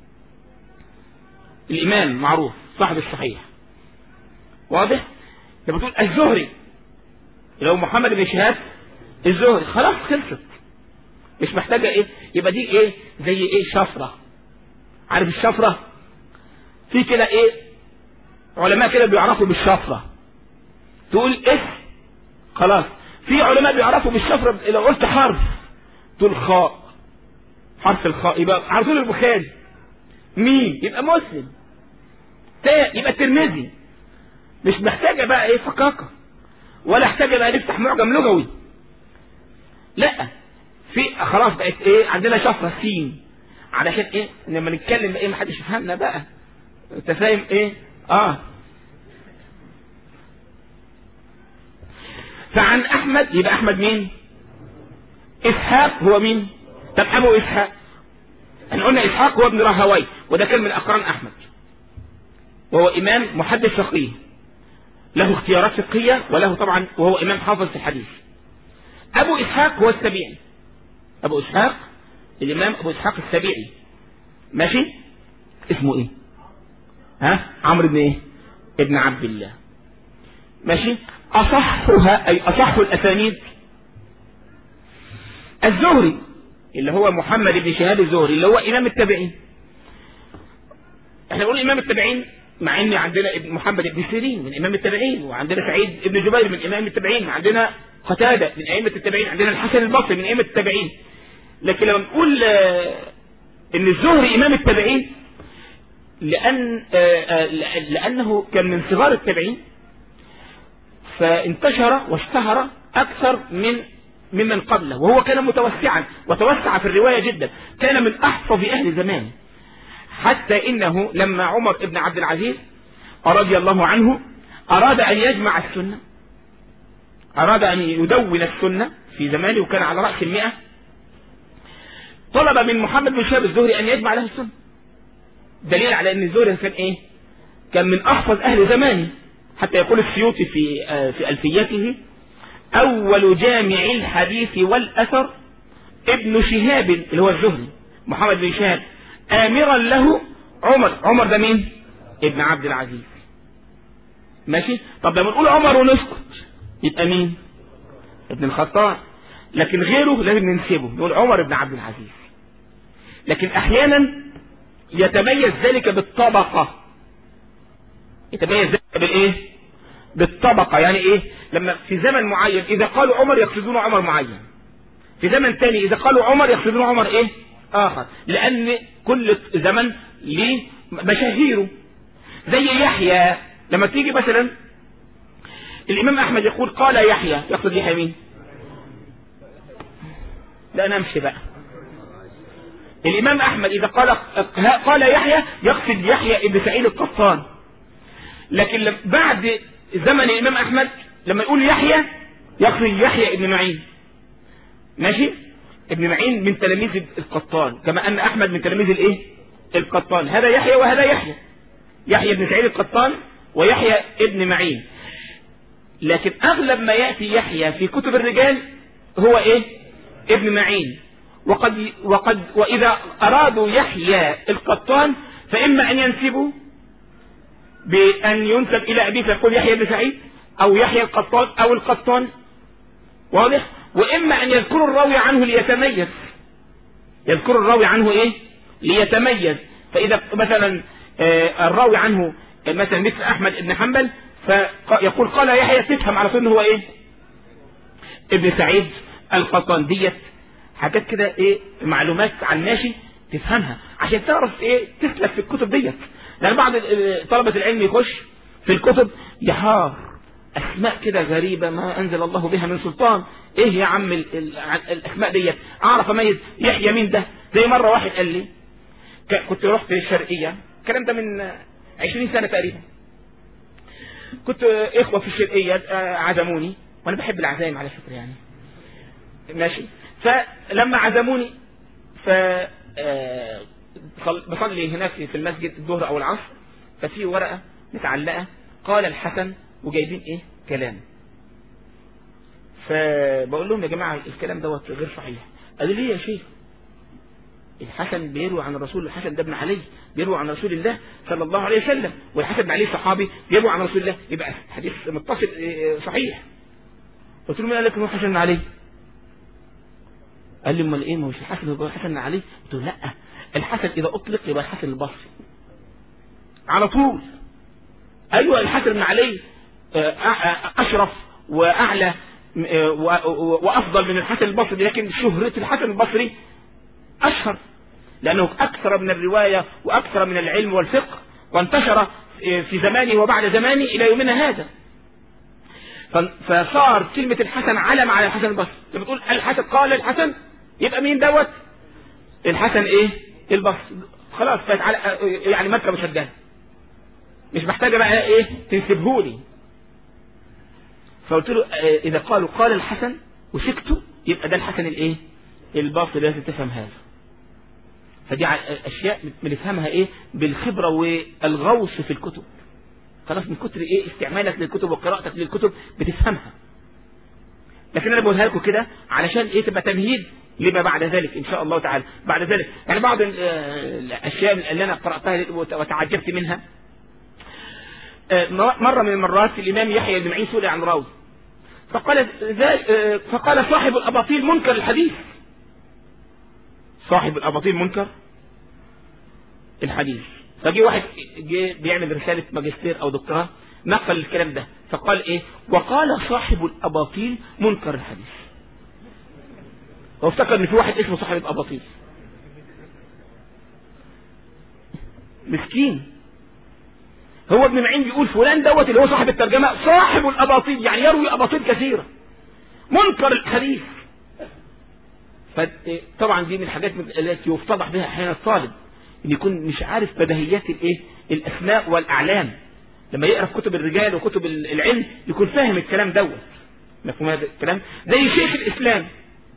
الامام معروف صاحب الصحيح. واضح؟ لما تقول الزهري اللي هو محمد بن شهاب الزهري، خلاص خلصت، مش محتاجه ايه. يبقى دي ايه؟ زي ايه؟ شفره. عارف الشفره؟ في كده ايه علماء كده بيعرفوا بالشفره، تقول اسم خلاص. في علماء بيعرفوا بالشفره لو قلت حرف تقول خاء، حرف الخاء يبقى على طول البخاري. مين؟ يبقى مسلم. تاء يبقى الترمذي. مش محتاجه بقى ايه فقاقه، ولا محتاجه بقى نفتح معجم لغوي، لا. في خلاص بقت ايه عندنا شفره سين، علشان ايه لما نتكلم ايه محدش يفهمنا بقى. انت فاهم ايه؟ فعن احمد يبقى احمد مين؟ اسحاق هو مين؟ طب ابو اسحاق احنا قلنا اسحاق هو ابن راهوي، وده كان من اقران احمد، وهو امام محدث فقيه له اختيارات فقهيه، وله طبعا وهو امام حافظ في الحديث. ابو اسحاق هو السبيعي، ابو اسحاق الامام ابو اسحاق السبيعي، ماشي؟ اسمه ايه؟ عمرو بن ايه؟ ابن عبد الله، ماشي؟ اصحها اي اصح الاسانيد الزهري اللي هو محمد بن شهاب الزهري اللي هو امام التابعين. احنا بنقول امام التابعين مع ان عندنا ابن محمد بن سيرين من امام التابعين، وعندنا سعيد بن جبير من امام التابعين، وعندنا قتادة من ائمه التابعين، عندنا الحسن البصري من ائمه التابعين. لكن لما نقول ان الزهري امام التابعين لانه كان من صغار التابعين، فانتشر واشتهر اكثر ممن قبله، وهو كان متوسعا وتوسع في الرواية جدا، كان من احفظ اهل زمانه، حتى انه لما عمر بن عبد العزيز رضي الله عنه اراد ان يجمع السنة، اراد ان يدون السنة في زمانه، وكان على رأس 100، طلب من محمد بن شهاب الزهري ان يجمع له السنة، دليل على ان الزهري كان ايه؟ كان من احفظ اهل زمانه، حتى يقول السيوطي في ألفيته: أول جامع الحديث والأثر ابن شهاب اللي هو الزهري محمد بن شهاب، آمرا له عمر ده مين؟ ابن عبد العزيز، ماشي؟ طب لما نقول عمر ونسكت يبقى مين؟ ابن الخطاب. لكن غيره لازم ننسبه، نقول عمر بن عبد العزيز. لكن أحيانا يتميز ذلك بالطبقة، يتميز ذلك بالإيه؟ بالطبقة. يعني إيه؟ لما في زمن معين إذا قالوا عمر يقصدون عمر معين، في زمن ثاني إذا قالوا عمر يقصدون عمر إيه؟ آخر، لأن كل زمن ليه مشاهيره. زي يحيى، لما تيجي مثلا الإمام أحمد يقول قال يحيى، يقصد يحيى مين؟ لا نمشي بقى. الإمام أحمد إذا قال يحيى يقصد يحيى ابن سعيد القطان. لكن بعد زمن الإمام أحمد لما يقول يحيى يقصد يحيى ابن معين، ماشي؟ ابن معين من تلاميذ القطان، كما أن أحمد من تلاميذ الإيه؟ القطان. هذا يحيى وهذا يحيى بن سعيد القطان ويحيى ابن معين. لكن أغلب ما يأتي يحيى في كتب الرجال هو إيه؟ ابن معين. وإذا أرادوا يحيى القطان فإما أن ينسبوا بأن ينسب إلى أبيه فيقول يحيى بن سعيد أو يحيى القطان أو القطان، واضح؟ وإما أن يذكروا الراوي عنه ليتميز، يذكروا الراوي عنه إيه؟ ليتميز. فإذا مثلا الراوي عنه مثلا مثل أحمد بن حنبل فيقول قال يحيى، تفهم على طول إنه هو إيه؟ ابن سعيد القطان. ديت حاجات كده إيه؟ معلومات عن ماشي تفهمها عشان تعرف إيه؟ تسلك في الكتب ديت. لأن بعض طلبة العلم يخش في الكتب يحار أسماء كده غريبة ما أنزل الله بها من سلطان. إيه يا عم الأسماء ديت؟ أعرف أميز يحيى مين ده؟ زي مرة واحد قال لي، كنت رحت الشرقية، الكلام ده من 20 سنة تقريبا، كنت إخوة في الشرقية عزموني، وأنا بحب العزايم على فكرة يعني، ماشي؟ فلما عزموني بصلي هناك في المسجد الظهر أو العصر، ففي ورقة متعلقة قال الحسن وجايبين إيه؟ كلام. فبقول لهم يا جماعة الكلام دوت غير صحيح. قالوا لي يا شيخ الحسن بيروي عن الرسول، الحسن ده ابن علي بيروي عن رسول الله صلى الله عليه وسلم، والحسن بن علي صحابي بيروي عن رسول الله، يبقى حديث متصل صحيح. قلت له مين قال لك انه حسن بن علي؟ قال لي امال ايه؟ ما هوش الحسن هو حسن بن علي؟ قلت له لا، الحسن اذا اطلق يبقى الحسن البصري على طول. ايوه الحسن بن علي اشرف واعلى وافضل من الحسن البصري، لكن شهرة الحسن البصري اشهر لانه اكثر من الرواية واكثر من العلم والفقه، وانتشر في زمانه وبعد زمانه الى يومنا هذا. فصار كلمة الحسن علم على الحسن البصري. لما تقول الحسن قال الحسن يبقى مين دوت؟ الحسن ايه؟ البصري. خلاص يعني ماركة مشجعة، مش محتاجة بقى ايه تنسبهولي. فقلت له اذا قالوا قال الحسن وسكتوا يبقى ده الحسن الايه؟ البصري. لازم تفهم هذا. فدي اشياء بنفهمها ايه؟ بالخبرة والغوص في الكتب. خلاص من كتر ايه استعمالك للكتب وقراءتك للكتب بتفهمها. لكن انا بقولها لكم كده علشان ايه؟ تبقى تمهيد لما بعد ذلك ان شاء الله تعالى. بعد ذلك يعني بعض الاشياء اللي انا قراتها وتعجبت منها، مرة من المرات الامام يحيى بن معين سئل عن راوي فقال صاحب الاباطيل منكر الحديث. صاحب الاباطيل منكر الحديث. فجي واحد بيعمل رسالة ماجستير او دكتوراه نقل الكلام ده، فقال ايه؟ وقال صاحب الاباطيل منكر الحديث. هو افتكر ان في واحد اسمه صاحب الاباطيل. مسكين. هو ابن معين بيقول فلان دوت اللي هو صاحب الترجمة صاحب الاباطيل، يعني يروي اباطيل كثيرة، منكر الحديث. فطبعا دي من الحاجات التي يفتضح بها احيانا الطالب، ان يكون مش عارف بديهيات الايه؟ الاسماء والاعلام. لما يقرا كتب الرجال وكتب العلم يكون فاهم الكلام دوت. مفهوم هذا الكلام؟ زي شيخ الاسلام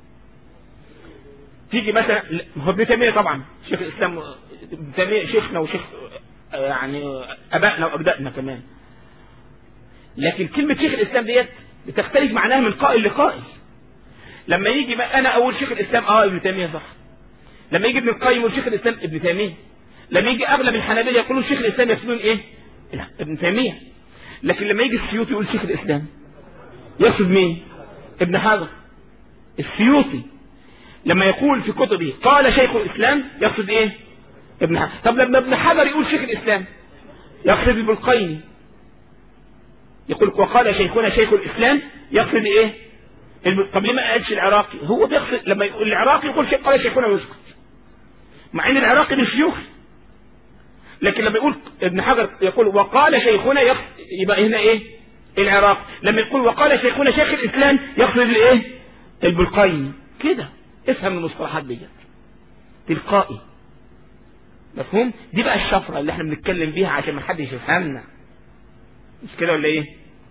تيجي مثلا، هو ابن تيمية طبعا شيخ الاسلام، ابن تيمية شيخنا وشيخ يعني ابائنا واجدادنا كمان. لكن كلمة شيخ الاسلام ديت بتختلف معناها من قائل لقائل. لما يجي انا اقول شيخ الاسلام ابن تيمية صح، لما يجي ابن القيم يقول شيخ الاسلام ابن تيمية، لما يجي اغلب الحنابلة يقولون شيخ الاسلام يقصدون ايه؟ ابن تيمية. لكن لما يجي السيوطي يقول شيخ الاسلام يقصد مين؟ ابن حجر. السيوطي لما يقول في كتبه قال شيخ الاسلام يقصد ايه؟ ابن حجر. طب لما ابن حجر يقول شيخ الاسلام يقصد ابن القيم، يقول وقال شيخنا شيخ الاسلام يقصد ايه؟ طب ليه ما قالش العراقي؟ هو بيقصد لما يقول العراقي يقول قال شيخنا ويسكت، مع ان العراقي مش شيوخ. لكن لما يقول ابن حجر يقول وقال شيخنا يبقى هنا ايه؟ العراقي. لما يقول وقال شيخنا شيخ الاسلام يقصد الايه؟ ابن القيم. كده افهم المصطلحات دي تلقائي. مفهوم؟ دي بقى الشفرة اللي احنا بنتكلم بيها عشان ما حدش يفهمنا، مش كده ولا ايه؟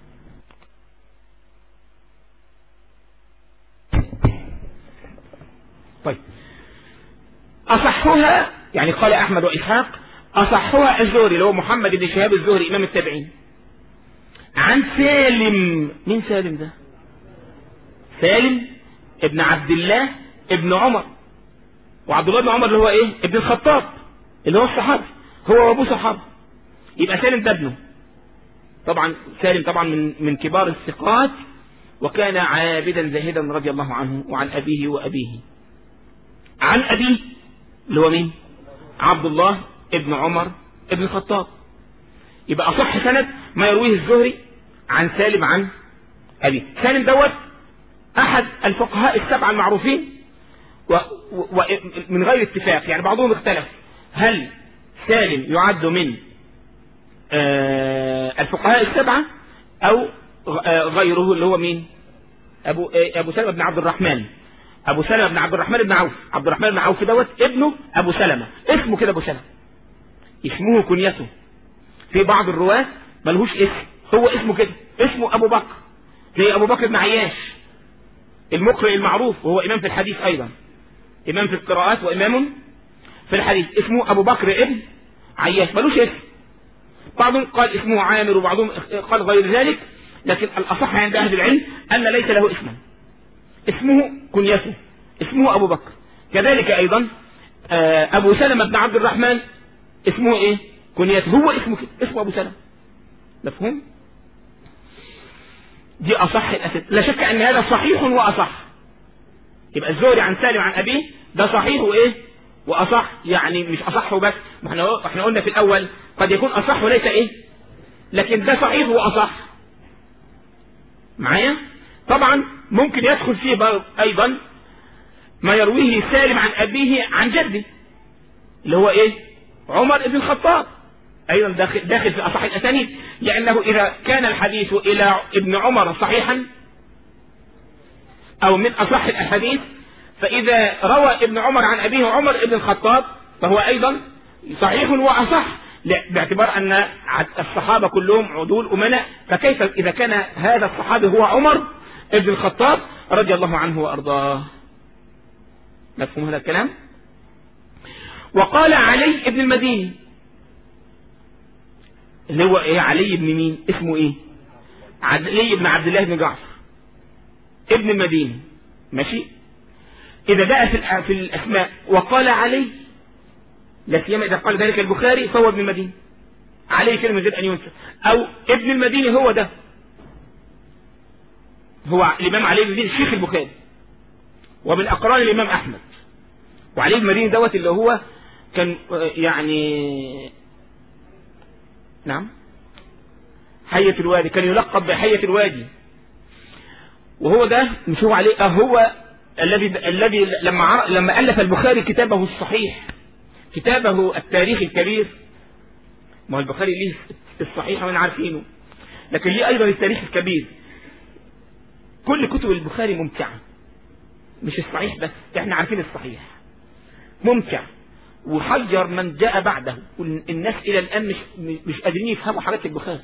طيب أصحها يعني قال أحمد وإسحاق أصحها الزهري اللي هو محمد بن شهاب الزهري إمام التابعين عن سالم. مين سالم ده؟ سالم ابن عبد الله ابن عمر، وعبد الله بن عمر اللي هو ايه؟ ابن الخطاب اللي هو الصحابي، هو وابوه صحابي، يبقى سالم ده ابنه. طبعا سالم طبعا من كبار الثقات، وكان عابدا زاهدا رضي الله عنه، وعن أبيه وأبيه. عن أبيه اللي هو مين؟ عبد الله ابن عمر ابن الخطاب. يبقى أصح سند ما يرويه الزهري عن سالم عن أبيه. سالم دوت أحد الفقهاء السبعة المعروفين ومن غير اتفاق، يعني بعضهم اختلف هل سالم يعد من الفقهاء السبعة أو غيره، اللي هو مين؟ أبو سلمة بن عبد الرحمن، أبو سلمة بن عبد الرحمن بن عوف. عبد الرحمن بن عوف دوت ابنه أبو سلمة، اسمه كده أبو سلمة، اسمه كنيته. في بعض الرواة ملهوش اسم، هو اسمه كده، اسمه أبو بكر، زي أبو بكر بن عياش المقرئ المعروف، وهو إمام في الحديث أيضا، إمام في القراءات وإمام في الحديث، اسمه أبو بكر ابن عياش، ملوش اسم. بعضهم قال اسمه عامر، وبعضهم قال غير ذلك، لكن الأصح عند أهل العلم أن ليس له اسما، اسمه كنيته، اسمه أبو بكر. كذلك أيضا أبو سلمة بن عبد الرحمن اسمه إيه؟ كنيته، هو اسمه كده، اسمه أبو سلمة. مفهوم؟ دي أصح الأسد، لا شك أن هذا صحيح وأصح. يبقى الزهري عن سالم عن أبيه ده صحيح وإيه؟ وأصح، يعني مش أصح بس، احنا قلنا في الأول قد يكون أصح وليس إيه؟ لكن ده صحيح وأصح. معايا؟ طبعا ممكن يدخل فيه أيضا ما يرويه سالم عن أبيه عن جده اللي هو إيه؟ عمر بن الخطاب، أيضا داخل في أصح الأسانيد، لأنه إذا كان الحديث إلى ابن عمر صحيحا أو من أصح الأحاديث، فإذا روى ابن عمر عن أبيه عمر بن الخطاب فهو أيضا صحيح وأصح، باعتبار أن الصحابة كلهم عدول أمناء، فكيف إذا كان هذا الصحابي هو عمر بن الخطاب رضي الله عنه وأرضاه. مفهوم هذا الكلام؟ وقال علي بن المديني اللي هو ايه؟ علي بن مين؟ اسمه ايه؟ علي بن عبد الله بن جعفر ابن المديني. ماشي؟ اذا جاء في الاسماء وقال علي، لا سيما اذا قال ذلك البخاري فهو ابن المديني، علي كلمه من غير ان ينسى، او ابن المديني هو ده، هو الامام علي بن المديني شيخ البخاري ومن اقران الامام احمد. وعلي بن المديني دوت اللي هو كان يعني نعم حية الوادي، كان يلقب بحية الوادي، وهو ده مش هو عليه، هو الذي لما ألف البخاري كتابه الصحيح، كتابه التاريخ الكبير. ما هو البخاري ليه الصحيح وانا عارفينه، لكن ليه أيضا التاريخ الكبير. كل كتب البخاري ممتعة، مش الصحيح بس، احنا عارفين الصحيح ممتع، وحجر من جاء بعده. الناس إلى الآن مش قادرين يفهموا حاجات البخاري.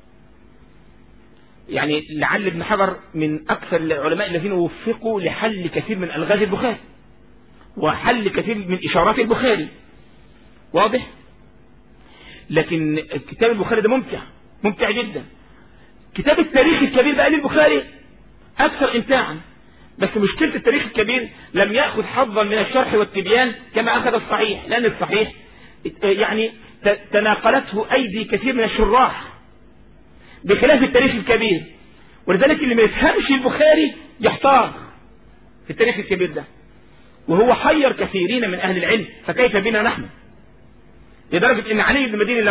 يعني لعل ابن حجر من أكثر العلماء الذين وفقوا لحل كثير من ألغاز البخاري وحل كثير من إشارات البخاري، واضح؟ لكن كتاب البخاري ده ممتع جدا. كتاب التاريخ الكبير بقى للبخاري أكثر إمتاعا، بس مشكلة التاريخ الكبير لم يأخذ حظا من الشرح والتبيان كما أخذ الصحيح، لأن الصحيح يعني تناقلته أيدي كثير من الشراح بخلاف التاريخ الكبير. ولذلك اللي ما يفهمش البخاري يحتار في التاريخ الكبير ده، وهو حير كثيرين من أهل العلم، فكيف بنا نحن؟ لدرجة أن علي بن المديني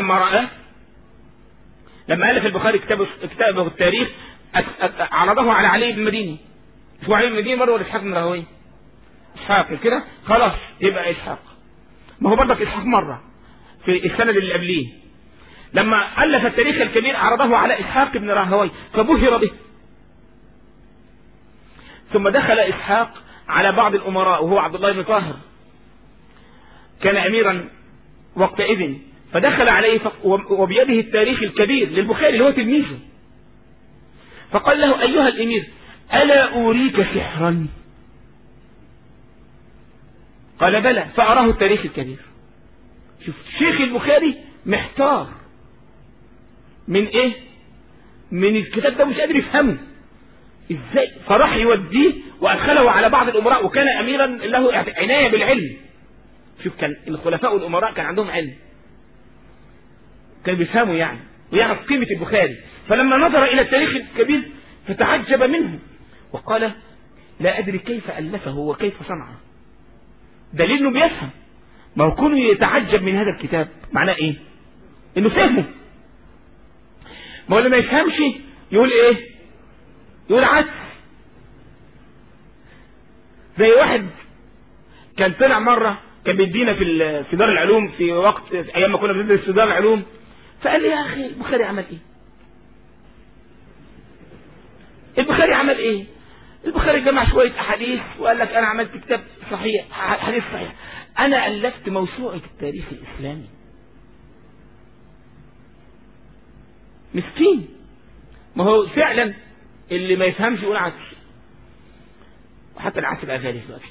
لما ألف البخاري كتابه التاريخ عرضه على علي بن المديني. اسمه علي بن المديني مرة ولا إسحاق بن راهويه؟ إسحاق كده خلاص يبقى إسحاق. ما هو برضك إسحاق مرة في السند اللي قبليه، لما ألف التاريخ الكبير عرضه على إسحاق بن راهويه فبهر به. ثم دخل إسحاق على بعض الأمراء وهو عبد الله بن طاهر، كان أميرا وقتئذ، فدخل عليه وبيده التاريخ الكبير للبخاري اللي هو تلميذه، فقال له: أيها الأمير، ألا أريك سحرا؟ قال بلى، فأراه التاريخ الكبير. شوف شيخ البخاري محتار من ايه؟ من الكتاب ده مش قادر يفهمه ازاي، فراح يوديه وادخله على بعض الامراء، وكان اميرا له عناية بالعلم. شوف كان الخلفاء والامراء كان عندهم علم، كانوا بيفهموا يعني ويعرف قيمة البخاري. فلما نظر الى التاريخ الكبير فتعجب منه وقال لا ادري كيف الفه وكيف صنعه. دليل انه بيفهم. ما هو كونه يتعجب من هذا الكتاب معناه ايه؟ انه فهمه. ما هو اللي ما يفهمش يقول ايه؟ يقول عكس. زي واحد كان طلع مرة كان بيدينا في دار العلوم في وقت ايام ما كنا بندرس في دار العلوم، فقال لي يا اخي البخاري عمل ايه؟ البخاري عمل ايه؟ البخاري جمع شوية احاديث وقال لك انا عملت كتاب صحيح، حديث صحيح. انا الفت موسوعة التاريخ الاسلامي. مسكين. ما هو فعلا اللي ما يفهمش يقول عكس. وحتى العكس بقى غالي دلوقتي.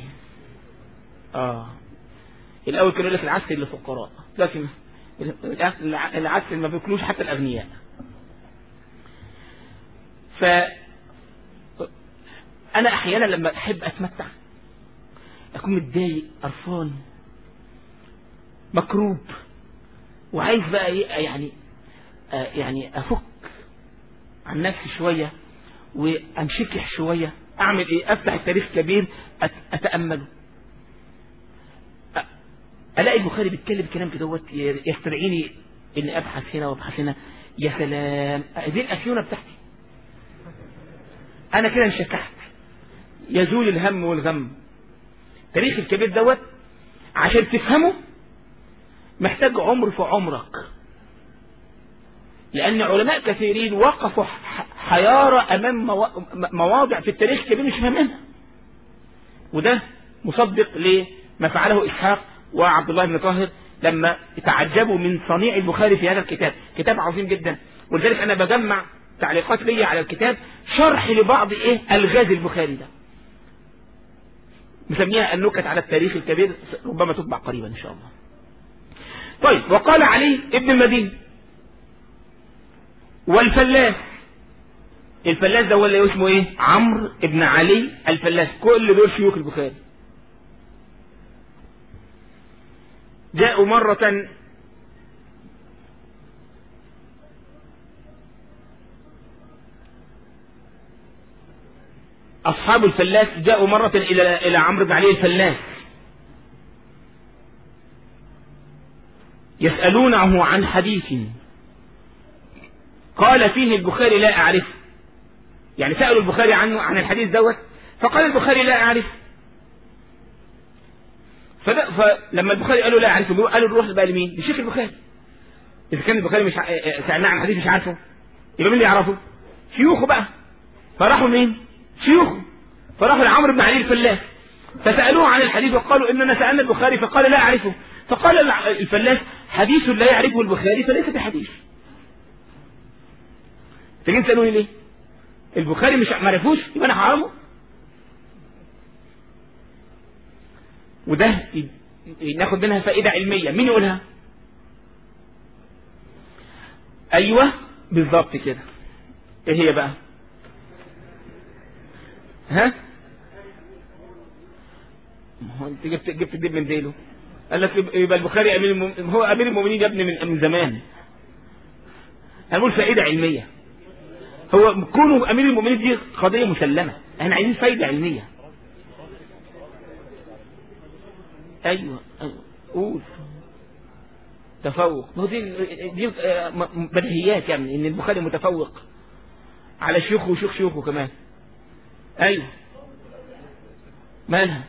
الاول كانوا يقول لك العكس للفقراء، لكن العكس ما بياكلوش حتى الاغنياء. ف انا احيانا لما احب اتمتع اكون متضايق قرفان مكروب وعايز بقى ايه يعني افك عن نفسي شوية وانشكح شوية، اعمل ايه؟ افتح التاريخ الكبير اتأمله، الاقي البخاري بيتكلم كلام كده يستدعيني اني ابحث هنا وابحث هنا. يا سلام، دي الافيونة بتاعتي انا كده انشكحت، يزول الهم والغم. التاريخ الكبير عشان تفهمه محتاج عمر في عمرك، لأن علماء كثيرين وقفوا حيارى أمام مواضع في التاريخ الكبير مش فاهمينها. وده مصدق لما فعله إسحاق وعبد الله بن طاهر لما تعجبوا من صنيع البخاري في هذا الكتاب. كتاب عظيم جدا، ولذلك أنا بجمع تعليقات لي على الكتاب شرح لبعض ألغاز البخاري ده، مسميها النكت على التاريخ الكبير، ربما تطبع قريبا إن شاء الله. طيب، وقال علي ابن المديني والفلاس. الفلاس ده ولا اسمه ايه؟ عمرو ابن علي الفلاس. كل دول شيوخ البخاري. جاءوا مرة أصحاب الفلاس جاءوا مرة إلى عمرو بن علي الفلاس يسألونه عن حديث قال فيه البخاري لا أعرفه. يعني سألوا البخاري عنه عن الحديث فقال البخاري لا أعرفه. فلما البخاري قالوا لا أعرفه قالوا نروح بقى لمين؟ لشيخ البخاري. إذا كان البخاري مش سألناه عن الحديث مش عارفه، يبقى مين اللي يعرفه؟ شيوخه بقى. فراحوا مين؟ شيوخه. فراحوا لعمرو بن علي الفلاس فسألوه عن الحديث وقالوا إننا سألنا البخاري فقال لا أعرفه. فقال الفلاس حديث لا يعرفه البخاري فليس بحديث. تجين تسألوني ليه؟ البخاري مش معرفوش يبقى أنا هعرفه؟ وده ناخد منها فائدة علمية. مين يقولها؟ أيوة بالضبط كده. إيه هي بقى؟ ها؟ هو أنت جبت الدب من ديله. قال لك يبقى البخاري هو أمير المؤمنين يا ابني من زمان. هنقول فائدة علمية. هو كونه أمير المؤمنين دي قضية مسلمة، احنا عايزين فايدة علمية. أيوة قول. تفوق. دي بديهيات يعني إن البخاري متفوق على شيوخه وشيوخ شيوخه كمان. أيوة مالها؟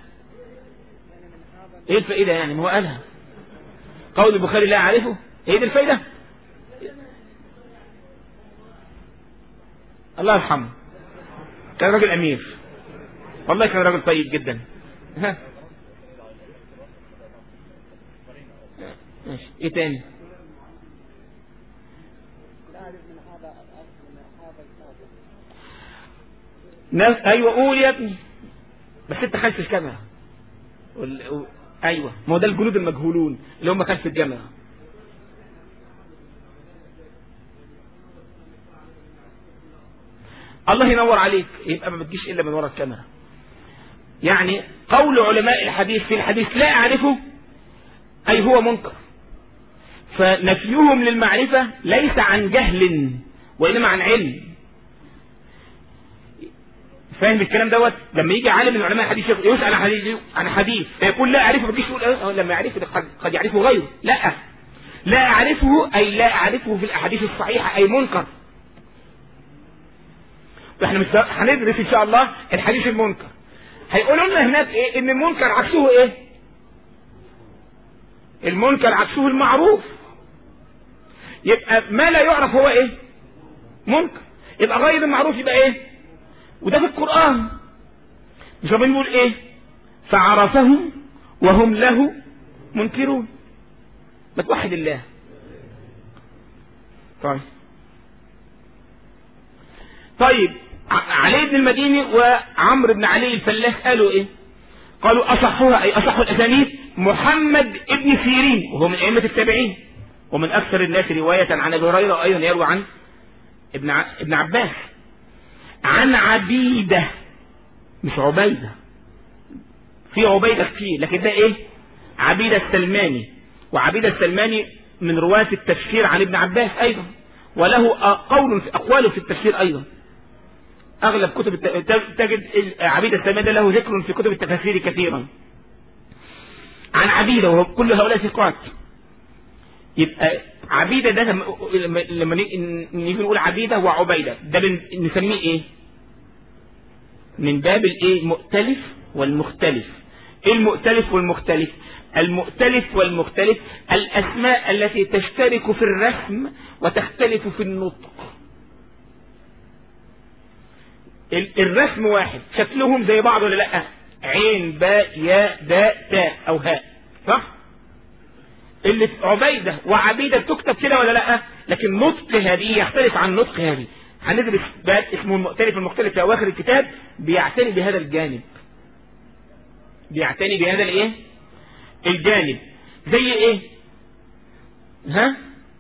إيه الفائدة يعني؟ ما هو قالها قول البخاري لا أعرفه. إيه دي الفائدة؟ الله يرحمه كان راجل أمير والله، كان راجل طيب جدا. ها ماشي. ايه تاني؟ ايوه قول يا ابني، بس انت خلف الكاميرا. ايوه، ما هو ده الجنود المجهولون اللي هم خلف الجامعة. الله ينور عليك، يبقى ما بتجيش الا من ورا الكاميرا. يعني قول علماء الحديث في الحديث لا اعرفه اي هو منكر، فنفيهم للمعرفة ليس عن جهل وانما عن علم. فاهم الكلام دوت؟ لما يجي عالم من علماء الحديث يسأل عن حديث فيقول لا اعرفه، ما تجيش تقول لما يعرفه قد يعرفه غيره. لا اعرفه اي لا اعرفه في الاحاديث الصحيحة اي منكر. واحنا مش هندرس ان شاء الله الحديث المنكر، هيقولوا لنا هناك ايه؟ ان المنكر عكسه ايه؟ المنكر عكسه المعروف. يبقى ما لا يعرف هو ايه؟ منكر. يبقى غير المعروف يبقى ايه؟ وده في القرآن مش بنقول ايه؟ فعرفهم وهم له منكرون. ما توحد الله. طيب علي بن المديني وعمرو بن علي الفلاس قالوا ايه؟ قالوا اصحها اي اصح الاسانيد محمد ابن سيرين، وهو من ائمه التابعين ومن اكثر الناس روايه عن ابي هريره، وايضا يروي عن ابن عباس. عن عبيده مش عبيده، في عبيده كتير لكن ده ايه؟ عبيده السلماني. وعبيده السلماني من رواه التفسير عن ابن عباس ايضا، وله اقوال في التفسير ايضا. اغلب كتب تجد عبيده السلماني له ذكر في كتب التفاسير كثيرا. عن عبيده، وكل هؤلاء ثقات. يبقى عبيده ده لما نيجي نقول عبيده وعبيده ده نسميه ايه؟ من باب الايه؟ المؤتلف والمختلف. ايه المؤتلف والمختلف؟ المؤتلف والمختلف الاسماء التي تشترك في الرسم وتختلف في النطق. الرسم واحد، شكلهم زي بعض ولا لا؟ عين باء ياء داء تاء او هاء، صح؟ اللي في عبيده وعبيده بتكتب كده ولا لا؟ لكن نطق هذه يختلف عن نطق هذه. هندرس باب اسمه المؤتلف والمختلف في اواخر الكتاب، بيعتني بهذا الجانب. بيعتني بهذا الايه؟ الجانب. زي ايه؟ ها؟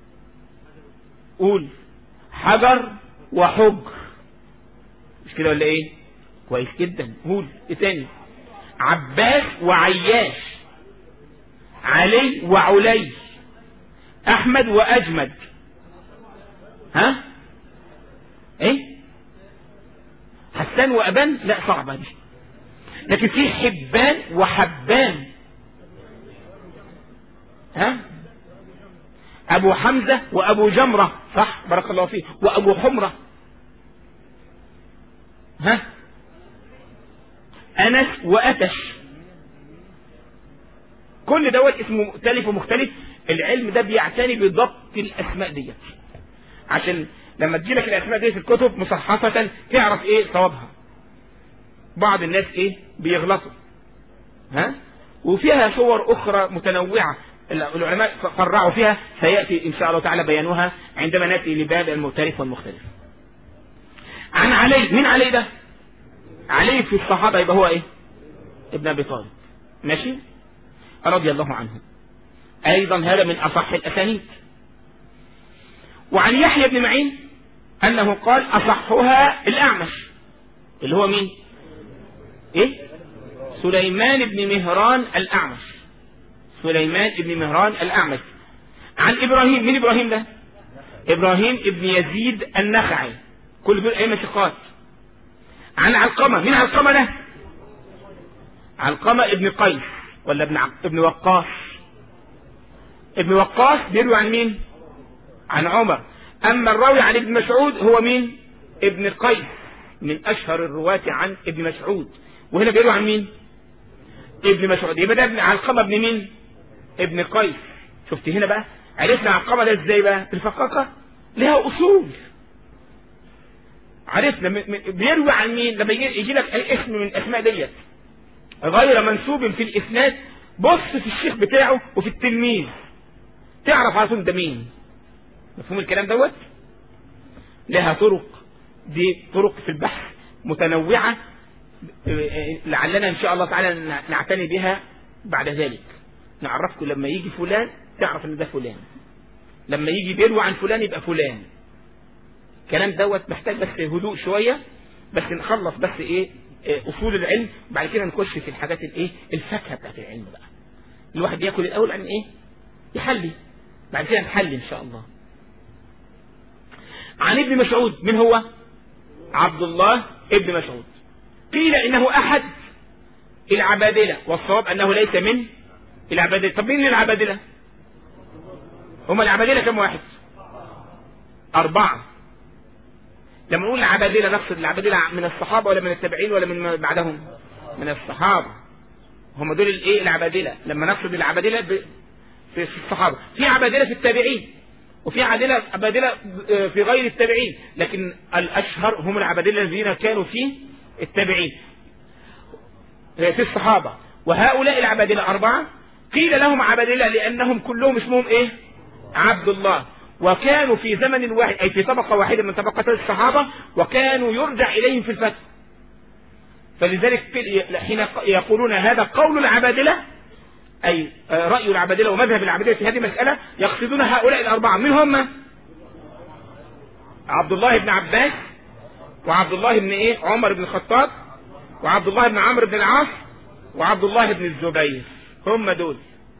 قول. حجر وحجر، مش كده ولا ايه؟ كويس جدا. قول ايه تاني؟ عباس وعياش، علي وعلي، احمد واجمد. ها؟ ايه؟ حسان وابان؟ لا صعبة دي. لكن في حبان وحبان. ها؟ ابو حمزة وابو جمرة، صح بارك الله فيه، وابو حمرة. ها؟ انس واتش. كل دوت اسمه مؤتلف ومختلف. العلم ده بيعتني بضبط الاسماء ديت، عشان لما تجيلك الاسماء دي في الكتب مصحفة تعرف ايه صوابها. بعض الناس ايه؟ بيغلطوا. ها؟ وفيها صور اخرى متنوعة العلماء فرعوا فيها، سيأتي ان شاء الله تعالى بيانها عندما نأتي لباب المؤتلف والمختلف. عن علي. مين علي ده؟ علي في الصحابة يبقى هو ايه؟ ابن ابي طالب، ماشي؟ رضي الله عنه. ايضا هذا من اصح الاسانيد. وعن يحيى بن معين انه قال اصحها الاعمش، اللي هو مين؟ ايه؟ سليمان بن مهران الاعمش. سليمان بن مهران الاعمش. عن ابراهيم. مين ابراهيم ده؟ ابراهيم ابن يزيد النخعي، كل دول ائمه ثقات. عن علقمه. مين علقمه ده؟ علقمه ابن قيس ولا ابن وقاص؟ ابن وقاص بيروي عن مين؟ عن عمر. اما الراوي عن ابن مسعود هو مين؟ ابن قيس، من اشهر الرواة عن ابن مسعود. وهنا بيروي عن مين؟ ابن مسعود. يبقى ده ابن علقمه ابن مين؟ ابن قيس. شفت هنا بقى عرفنا علقمه ده ازاي بقى؟ الفقاقه لها اصول. عرفنا بيروي عن مين. لما يجي لك اي اسم من الاسماء ديت غير منسوب في الاسناد، بص في الشيخ بتاعه وفي التلميذ تعرف على طول ده مين. مفهوم الكلام دوت؟ لها طرق، دي طرق في البحث متنوعة، لعلنا ان شاء الله تعالى نعتني بها بعد ذلك نعرفكم لما يجي فلان تعرف ان ده فلان، لما يجي بيروي عن فلان يبقى فلان. الكلام دوت محتاج بس هدوء شوية، بس نخلص بس ايه اصول العلم، بعد كده نخش في الحاجات الايه الفاكهة بتاعت العلم بقى. الواحد ياكل الاول عن ايه يحلي، بعد كده نحلي ان شاء الله. عن ابن مسعود، من هو؟ عبد الله ابن مسعود. قيل انه احد العبادلة، والصواب انه ليس من العبادلة. طب مين العبادلة؟ هم العبادلة كم واحد؟ 4. لما نقول العبادلة نقصد العبادلة من الصحابة ولا من التابعين ولا من بعدهم؟ من الصحابة. هم دول الايه العبادلة. لما نقصد العبادلة في الصحابة، في عبادلة في التابعين وفي عبادلة في غير التابعين، لكن الأشهر هم العبادلة الذين كانوا في التابعين في الصحابة. وهؤلاء العبادلة 4 قيل لهم عبادلة لأنهم كلهم اسمهم ايه؟ عبد الله، وكانوا في زمن واحد أي في طبقة واحدة من طبقات الصحابة، وكانوا يرجع إليهم في الفتح. فلذلك حين يقولون هذا قول العبادلة أي رأي العبادلة ومذهب العبادلة في هذه المسألة، يقصدون هؤلاء 4. من هم؟ عبد الله بن عباس، وعبد الله بن ايه عمر بن الخطاب، وعبد الله بن عمرو بن العاص، وعبد الله بن الزبير. هم دول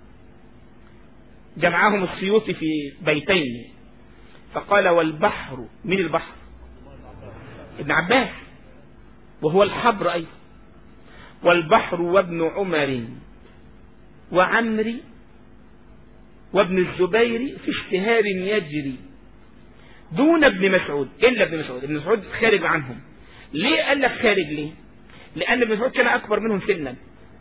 جمعهم السيوطي في بيتين فقال والبحر. من البحر؟ ابن عباس، وهو الحبر أيضا. والبحر وابن عمر وعمري وابن الزبير في اشتهار يجري دون ابن مسعود إلا ابن مسعود. ابن مسعود خارج عنهم. ليه قال لك خارج؟ ليه؟ لأن ابن مسعود كان أكبر منهم سنا،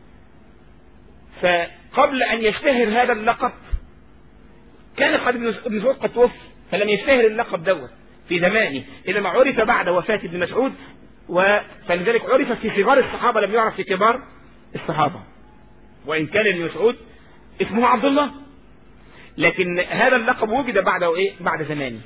فقبل أن يشتهر هذا اللقب كان قد ابن مسعود قد توفي، فلم يشتهر اللقب دوت في زمانه، إنما عرف بعد وفاة ابن مسعود، فلذلك عرف في صغار الصحابة لم يعرف في كبار الصحابة. وإن كان ابن مسعود اسمه عبد الله، لكن هذا اللقب وجد بعده ايه؟ بعد زمانه.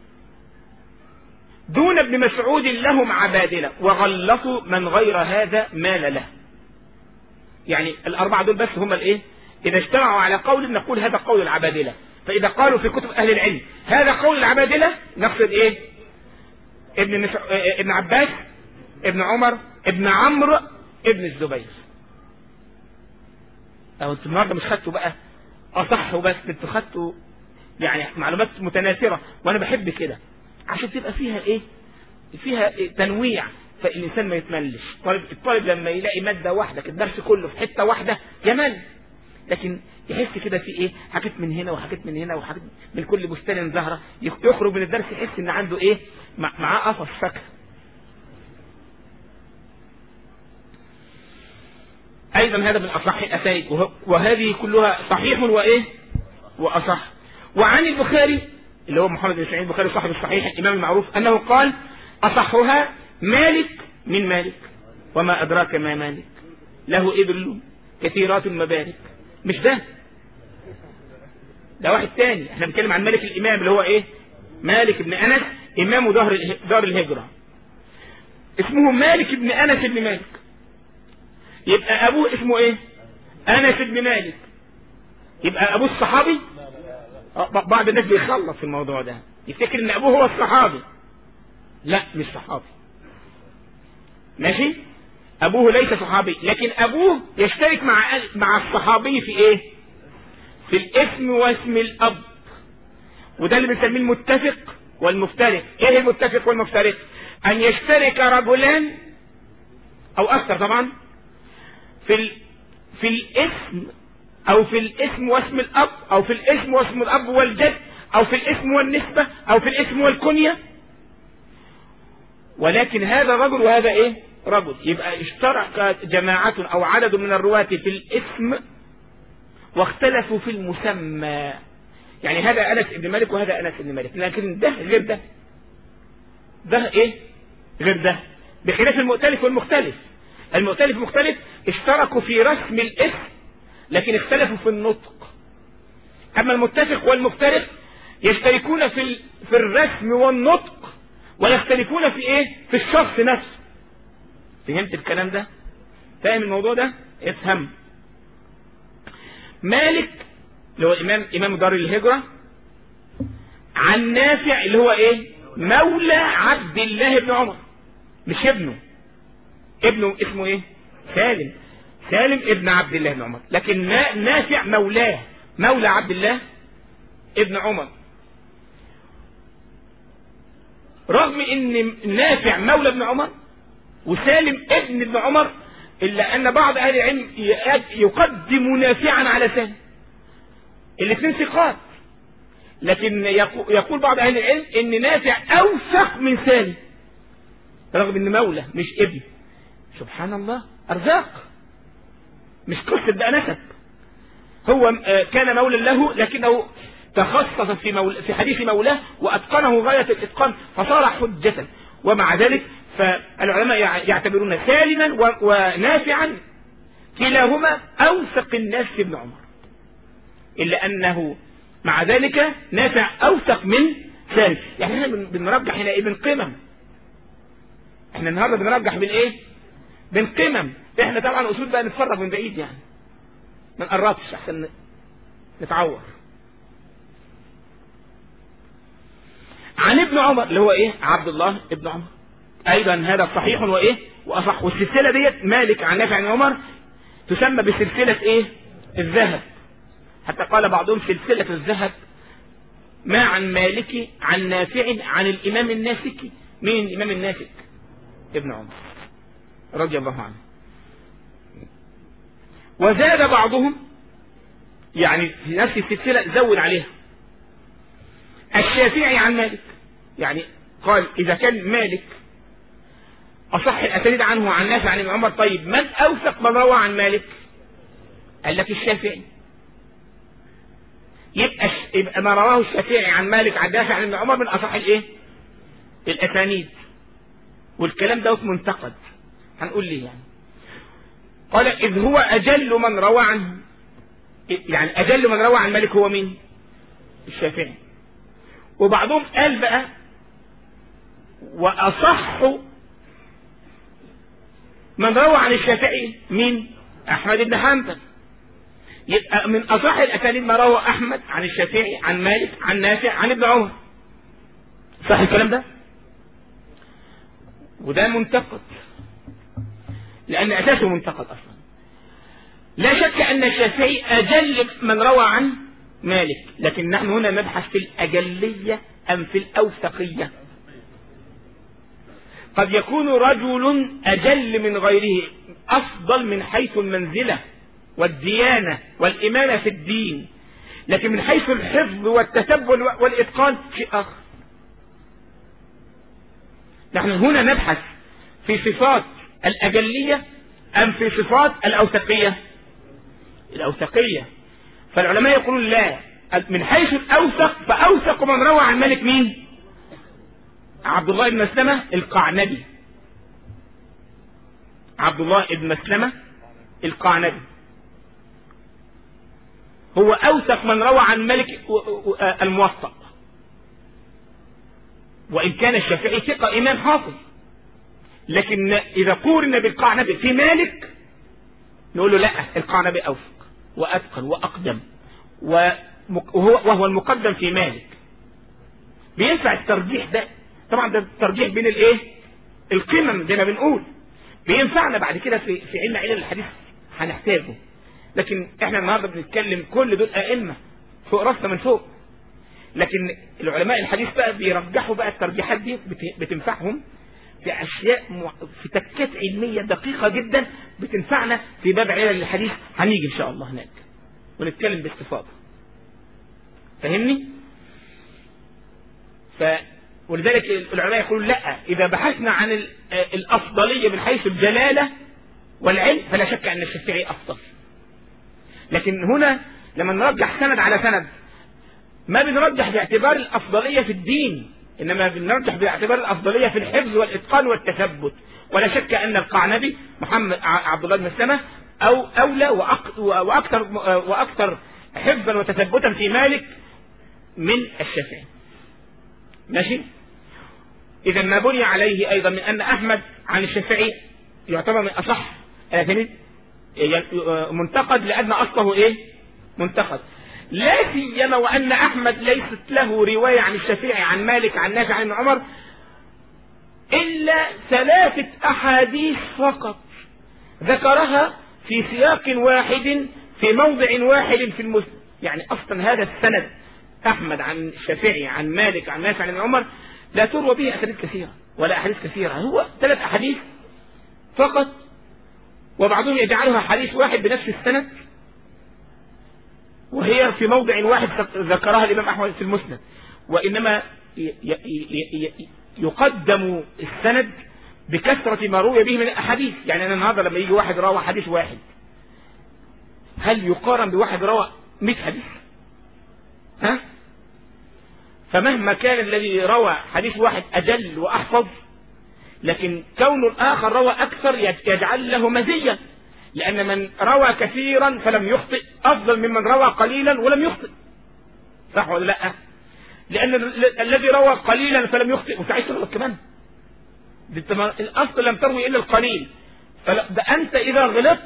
دون ابن مسعود لهم عبادلة، وغلطوا من غير هذا مال له. يعني 4 دول بس هم الايه؟ إذا اجتمعوا على قول نقول هذا قول العبادلة. فإذا قالوا في كتب أهل العلم هذا قول العبادلة نقصد ايه؟ ابن عباس، ابن عمر، ابن عمرو، ابن الزبير. أو انتوا النهارده مش خدتوا بقى أصحوا بس، انتوا خدتوا يعني معلومات متناثرة، وأنا بحب كده عشان تبقى فيها ايه؟ فيها إيه؟ تنويع، فالإنسان ما يتملش. الطالب لما يلاقي مادة واحدة الدرس كله في حتة واحدة يمل، لكن يحس كده في ايه؟ حاجات من هنا وحاجات من هنا وحاجات من كل بستان زهرة، يخرج من الدرس يحس ان عنده ايه؟ معاه قفص فاكهة. ايضا هذا من اصح الاسانيد، وهذه كلها صحيح وايه؟ واصح. وعن البخاري اللي هو محمد بن اسماعيل البخاري صاحب الصحيح الامام المعروف انه قال اصحها مالك. من مالك؟ وما ادراك ما مالك؟ له ابل كثيرات مبارك. مش ده واحد تاني. احنا بنتكلم عن مالك الامام اللي هو ايه؟ مالك بن انس امام دار الهجرة. اسمه مالك بن انس بن مالك، يبقى ابوه اسمه ايه؟ انس بن مالك، يبقى ابوه الصحابي. بعض الناس بيخلط في الموضوع ده، يفتكر ان ابوه هو الصحابي. لا، مش صحابي. ماشي؟ ابوه ليس صحابي، لكن ابوه يشترك مع الصحابي في ايه؟ في الاسم واسم الاب. وده اللي بنسميه المتفق والمفترق. ايه المتفق والمفترق؟ ان يشترك رجلان او اكثر طبعا في الاسم، او في الاسم واسم الاب، او في الاسم واسم الاب والجد، او في الاسم والنسبة، او في الاسم والكنية، ولكن هذا رجل وهذا ايه؟ رجل. يبقى اشترك جماعة او عدد من الرواة في الاسم واختلفوا في المسمى. يعني هذا انس بن مالك وهذا انس بن مالك، لكن ده غير ده. ده ايه؟ غير ده، بخلاف المؤتلف والمختلف. المؤتلف والمختلف اشتركوا في رسم الاسم لكن اختلفوا في النطق. اما المتفق والمفترق يشتركون في الرسم والنطق ويختلفون في ايه؟ في الشخص نفسه. فهمت الكلام ده؟ فاهم الموضوع ده؟ افهم. مالك اللي هو إمام دار الهجرة عن نافع اللي هو إيه؟ مولى عبد الله بن عمر، مش ابنه اسمه إيه؟ سالم ابن عبد الله بن عمر، لكن نافع مولى عبد الله ابن عمر. رغم ان نافع مولى ابن عمر وسالم ابن عمر، الا ان بعض اهل العلم يقدم نافعا على سالم، الاثنين ثقات، لكن يقول بعض اهل العلم ان نافع اوثق من سالم رغم ان مولى مش ابن. سبحان الله، ارزاق، مش قصة بقى نسب. هو كان مولى له لكنه تخصص في حديث مولاه وأتقنه غاية الإتقان فصار حجة. ومع ذلك فالعلماء يعتبرون سالما ونافعا كلاهما أوثق الناس في ابن عمر، إلا أنه مع ذلك نافع أوثق من سالم. يعني احنا بنرجح هنا ايه؟ بالقمم. احنا النهارده بنرجح بالايه؟ بالقمم. احنا طبعا اصول بقى نتفرج من بعيد، يعني ما نقربش عشان نتعور. عن ابن عمر اللي هو ايه؟ عبد الله ابن عمر، ايضا هذا صحيح وايه؟ واصح. والسلسله ديت مالك عن نافع عن عمر تسمى بسلسله ايه؟ الذهب. حتى قال بعضهم سلسله الذهب ما عن مالك عن نافع عن الامام الناسكي. مين الامام الناسك؟ ابن عمر رضي الله عنه. وزاد بعضهم، يعني في نفس السلسلة زود عليها الشافعي عن مالك، يعني قال إذا كان مالك أصح الأسانيد عنه عن نافع عن ابن عمر، طيب من أوثق من روى عن مالك؟ قال لك الشافعي. يبقى ما رواه الشافعي عن مالك عن نافع عن ابن عمر من أصح الإيه؟ الأسانيد. والكلام ده منتقد، هنقول ليه يعني. قال إذ هو أجل من روى عنه، يعني أجل من روى عن مالك هو مين؟ الشافعي. وبعضهم قال بقى وأصح من روى عن الشافعي مين؟ أحمد بن حنبل. يبقى من أصح الأسانيد ما روى أحمد عن الشافعي عن مالك عن نافع عن ابن عمر. صح الكلام ده؟ وده منتقد، لأن أساسه منتقد أصلا. لا شك أن الشافعي أجل من روى عن مالك، لكن نحن هنا نبحث في الأجلية أم في الأوثقية. قد يكون رجل أجل من غيره، أفضل من حيث المنزلة والديانة والإمانة في الدين، لكن من حيث الحفظ والتتبع والإتقان شيء آخر. نحن هنا نبحث في صفات الأجلية أم في صفات الأوثقية؟ الأوثقية. فالعلماء يقولون لا، من حيث الأوثق فأوثق من روى عن مالك مين؟ عبد الله بن مسلمة القعنبي. عبد الله بن مسلمة القعنبي هو أوثق من روى عن مالك الموطأ، وإن كان الشافعي ثقة إمام حافظ، لكن إذا قورن بالقعنبي في مالك نقول له لا، القعنبي أوثق وأتقن وأقدم وهو المقدم في مالك. بينفع الترجيح ده، طبعا ده الترجيح بين الايه؟ القمم زي ما بنقول، بينفعنا بعد كده في علم الحديث هنحتاجه. لكن احنا النهارده بنتكلم كل دول أئمة فوق راسنا من فوق، لكن العلماء الحديث بقى بيرجحوا بقى الترجيحات دي بتنفعهم في أشياء في تكات علمية دقيقة جدا بتنفعنا في باب علل الحديث. هنيجي إن شاء الله هناك ونتكلم باستفاضة. فهمني؟ ولذلك العلماء يقولون لا، إذا بحثنا عن الأفضلية من حيث الجلالة والعلم فلا شك أن الشافعي أفضل. لكن هنا لما نرجح سند على سند ما بنرجح باعتبار الأفضلية في الدين، إنما بنرجح باعتبار الأفضلية في الحفظ والإتقان والتثبت. ولا شك أن القعنبي محمد عبد الله بن مسلمة أولى وأكثر حفظا وتثبتا في مالك من الشافعي. ماشي؟ إذا ما بني عليه أيضا من أن أحمد عن الشافعي يعتبر من أصح الأسانيد منتقد، لأن أصله إيه؟ منتقد، لا سيما وأن أحمد ليست له رواية عن الشافعي عن مالك عن نافع عن ابن عمر إلا 3 أحاديث فقط ذكرها في سياق واحد في موضع واحد في المسند. يعني أصلا هذا السند أحمد عن الشافعي عن مالك عن نافع عن ابن عمر لا تروى به أسانيد كثيرة ولا أحاديث كثيرة، هو 3 أحاديث فقط، وبعضهم يجعلها حديث واحد بنفس السند، وهي في موضع واحد ذكرها الإمام أحمد في المسند. وإنما يقدم السند بكثرة ما روي به من الأحاديث. يعني أنا النهارده لما يجي واحد روى حديث واحد، هل يقارن بواحد روى 100 حديث؟ ها؟ فمهما كان الذي روى حديث واحد أجل وأحفظ، لكن كون الآخر روى أكثر يجعل له مزية، لأن من روى كثيرا فلم يخطئ أفضل ممن روى قليلا ولم يخطئ، صح ولا لا؟ لأن الذي روى قليلا فلم يخطئ وسعيد تغلط كمان، الأصل لم تروي إلا القليل، فأنت إذا غلطت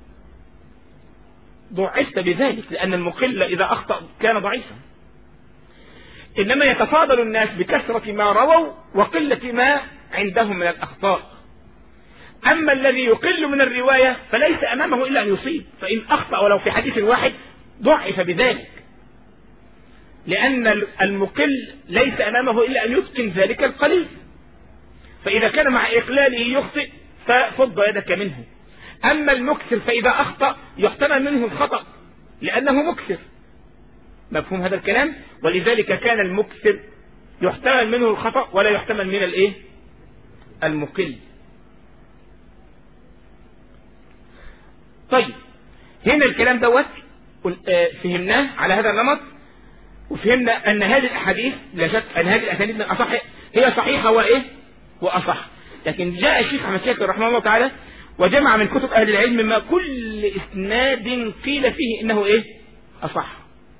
ضعفت بذلك، لأن المقل إذا أخطأ كان ضعيفا. إنما يتفاضل الناس بكثرة ما رووا وقلة ما عندهم من الأخطاء. أما الذي يقل من الرواية فليس أمامه إلا أن يصيب، فإن أخطأ ولو في حديث واحد ضعف بذلك، لأن المقل ليس أمامه إلا أن يتقن ذلك القليل، فإذا كان مع إقلاله يخطئ ففض يدك منه. أما المكثر فإذا أخطأ يحتمل منه الخطأ لأنه مكثر. مفهوم هذا الكلام؟ ولذلك كان المكثر يحتمل منه الخطأ ولا يحتمل من الإيه؟ المقل. طيب هنا الكلام دوت فهمناه على هذا النمط، وفهمنا أن هذه الأحاديث لا شك أن هذه الأسانيد من أصح، هي صحيحة وإيه؟ وأصح. لكن جاء الشيخ أحمد شاكر رحمه الله تعالى وجمع من كتب أهل العلم مما كل إسناد قيل فيه إنه إيه؟ أصح.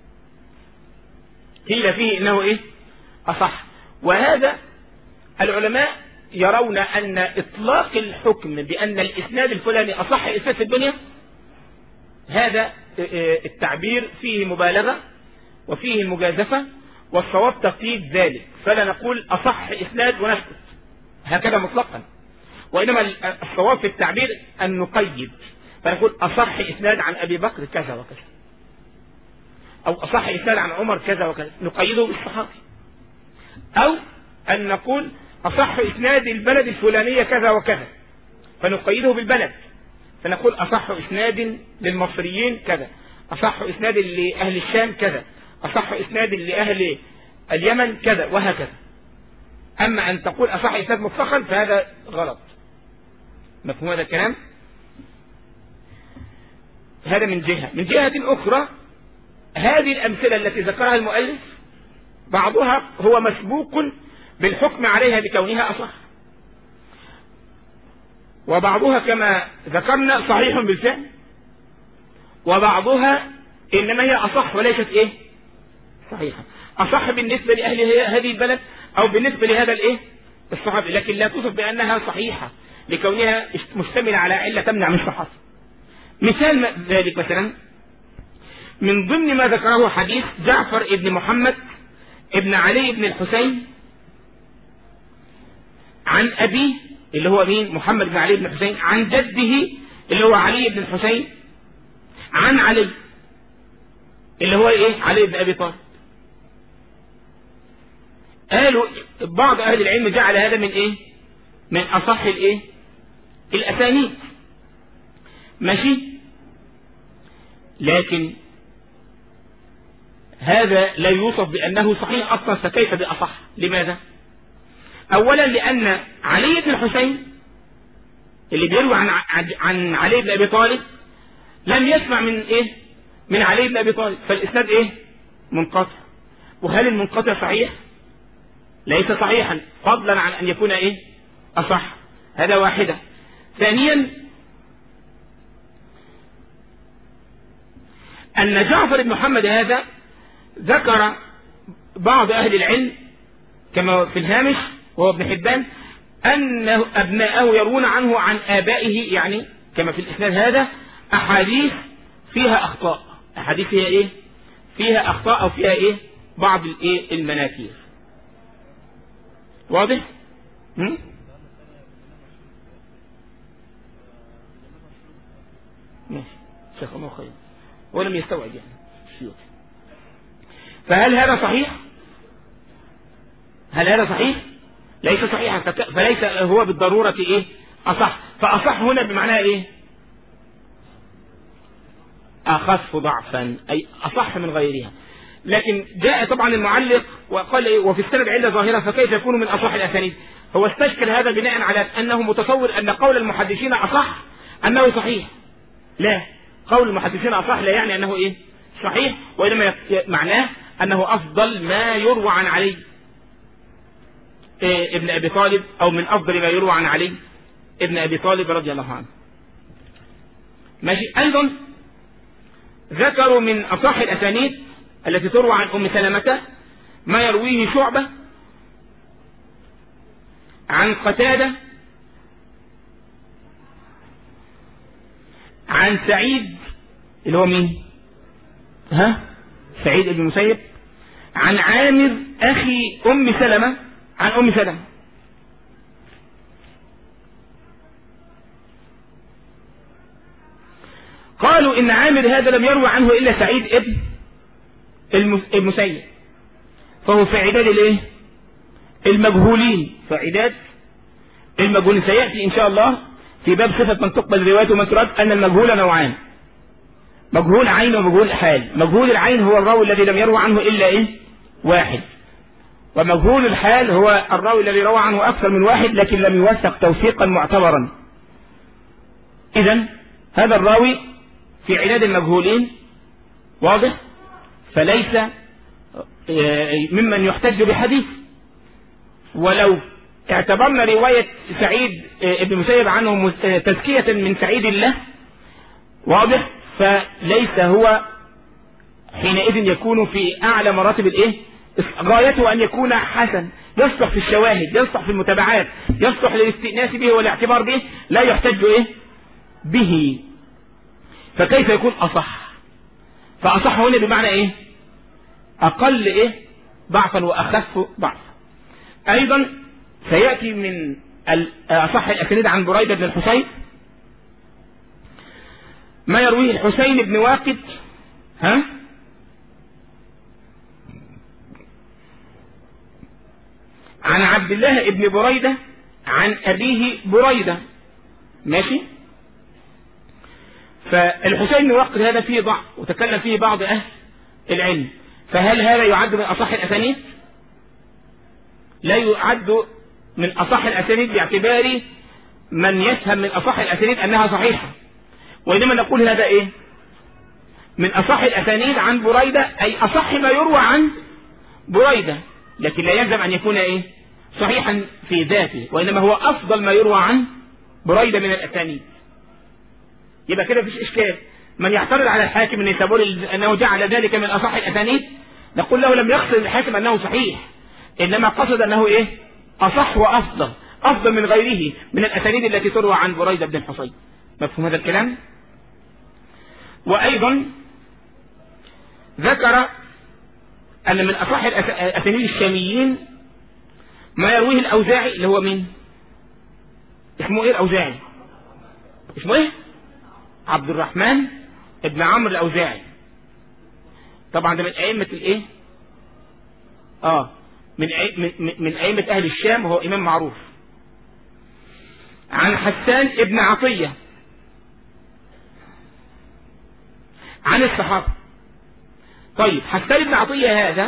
قيل فيه إنه إيه؟ أصح. وهذا العلماء يرون أن إطلاق الحكم بأن الإسناد الفلاني أصح إسناد في الدنيا، هذا التعبير فيه مبالغة وفيه مجازفة، والصواب تقييد ذلك، فلا نقول أصح إسناد ونسكت هكذا مطلقا، وإنما الصواب في التعبير أن نقيد، فنقول أصح إسناد عن أبي بكر كذا وكذا، أو أصح إسناد عن عمر كذا وكذا، نقيده بالصحابي، أو أن نقول أصح إسناد البلد الفلانية كذا وكذا فنقيده بالبلد، فنقول أصح إسناد للمصريين كذا، أصح إسناد لأهل الشام كذا، أصح إسناد لأهل اليمن كذا، وهكذا. أما أن تقول أصح إسناد مطلقا فهذا غلط. مفهوم هذا الكلام؟ هذا من جهة. من جهة أخرى هذه الأمثلة التي ذكرها المؤلف بعضها هو مسبوق بالحكم عليها بكونها أصح، وبعضها كما ذكرنا صحيح بالفعل، وبعضها إنما هي أصح وليست إيه؟ صحيحة. أصح بالنسبة لأهل هذه البلد أو بالنسبة لهذا الإيه؟ الصحابي، لكن لا توصف بأنها صحيحة لكونها مشتملة على علة تمنع من صحتها. مثال ذلك مثلا من ضمن ما ذكره حديث جعفر ابن محمد ابن علي بن الحسين عن أبيه اللي هو مين؟ محمد بن علي بن الحسين، عن جده اللي هو علي بن الحسين، عن علي اللي هو إيه؟ علي بن أبي طالب. قالوا بعض أهل العلم جعل هذا من إيه؟ من أصح الإيه؟ الأسانيد، ماشي، لكن هذا لا يوصف بأنه صحيح أصلا، فكيف بأصح؟ لماذا؟ أولا لأن علي بن الحسين اللي بيروي عن علي بن أبي طالب لم يسمع من إيه؟ من علي بن أبي طالب، فالإسناد إيه؟ منقطع. وهل المنقطع صحيح؟ ليس صحيحا، فضلا عن أن يكون إيه؟ أصح. هذا واحدة. ثانيا أن جعفر بن محمد هذا ذكر بعض أهل العلم كما في الهامش وهو ابن حبان أن أبناءه يروون عنه عن آبائه، يعني كما في الإسناد هذا أحاديث فيها أخطاء، أحاديث فيها إيه؟ فيها أخطاء أو فيها إيه؟ بعض الإيه؟ المناكير. واضح؟ ماشي، شيخ الله خير. ولم يستوعب يعني السيوطي. فهل هذا صحيح؟ هل هذا صحيح؟ ليس صحيحا، فليس هو بالضرورة إيه؟ أصح. فأصح هنا بمعنى إيه؟ أخف ضعفا، أي أصح من غيرها. لكن جاء طبعا المعلق وقال إيه؟ وفي السند علة ظاهرة، فكيف يكون من أصح الأسانيد؟ هو استشكل هذا بناء على أنه متصور أن قول المحدثين أصح أنه صحيح. لا، قول المحدثين أصح لا يعني أنه إيه؟ صحيح، وإنما معناه أنه أفضل ما يروى عن علي ابن أبي طالب، أو من أفضل ما يروى عن علي ابن أبي طالب رضي الله عنه. ماشي. أيضا ذكروا من أصح الأسانيد التي تروى عن أم سلمة ما يرويه شعبة عن قتادة عن سعيد، اللي هو مين؟ سعيد بن المسيب، عن عامر أخي أم سلمة عن أم سلمة. قالوا إن عامر هذا لم يروى عنه إلا سعيد ابن المسيب، فهو في عداد الايه؟ المجهولين، في عداد المجهولين. سيأتي إن شاء الله في باب صفة من تقبل روايته ومن ترد أن المجهول نوعان: مجهول عين ومجهول حال. مجهول العين هو الراوي الذي لم يروى عنه إلا إيه؟ واحد. ومجهول الحال هو الراوي الذي روى عنه أكثر من واحد لكن لم يوثق توثيقا معتبرا. إذن هذا الراوي في عداد المجهولين، واضح؟ فليس ممن يحتج بحديث. ولو اعتبرنا رواية سعيد ابن مسيب عنه تزكية من سعيد الله، واضح؟ فليس هو حينئذ يكون في أعلى مراتب الإيه؟ غايته أن يكون حسن، يصلح في الشواهد، يصلح في المتابعات، يصلح للاستئناس به والاعتبار به، لا يحتج إيه؟ به. فكيف يكون أصح؟ فأصح هنا بمعنى إيه؟ أقل إيه؟ ضعفا وأخف ضعفا. أيضا سيأتي من أصح الأسانيد عن بريدة بن الحسين ما يرويه الحسين بن واقد عن عبد الله بن بريدة عن أبيه بريدة. ماشي. فالحسين بن واقد هذا فيه ضعف وتكلم فيه بعض أهل العلم، فهل هذا يعد من أصح الأسانيد؟ لا يعد من أصح الأسانيد باعتبار من يفهم من أصح الأسانيد أنها صحيحة، وإنما نقول هذا إيه؟ من أصح الأسانيد عن بريدة، أي أصح ما يروى عن بريدة، لكن لا يلزم أن يكون إيه؟ صحيحا في ذاته، وإنما هو أفضل ما يروى عن بريدة من الأسانيد. يبقى كده مفيش إشكال. من يعترض على الحاكم النيسابوري أنه جعل ذلك من أصح الأسانيد، نقول له لم يقصد الحاكم أنه صحيح، إنما قصد أنه إيه؟ أصح وأفضل، أفضل من غيره من الأسانيد التي تروى عن بريدة بن الحصين. مفهوم هذا الكلام؟ وأيضا ذكر أن من أصح الأسانيد الشاميين ما يرويه الأوزاعي، اللي هو مين؟ اسمه إيه الأوزاعي؟ اسمه إيه؟ عبد الرحمن ابن عمرو الأوزاعي. طبعا ده من أئمة الإيه؟ من أئمة أهل الشام، وهو إمام معروف. عن حسان ابن عطية عن الصحابة. طيب حسان ابن عطية هذا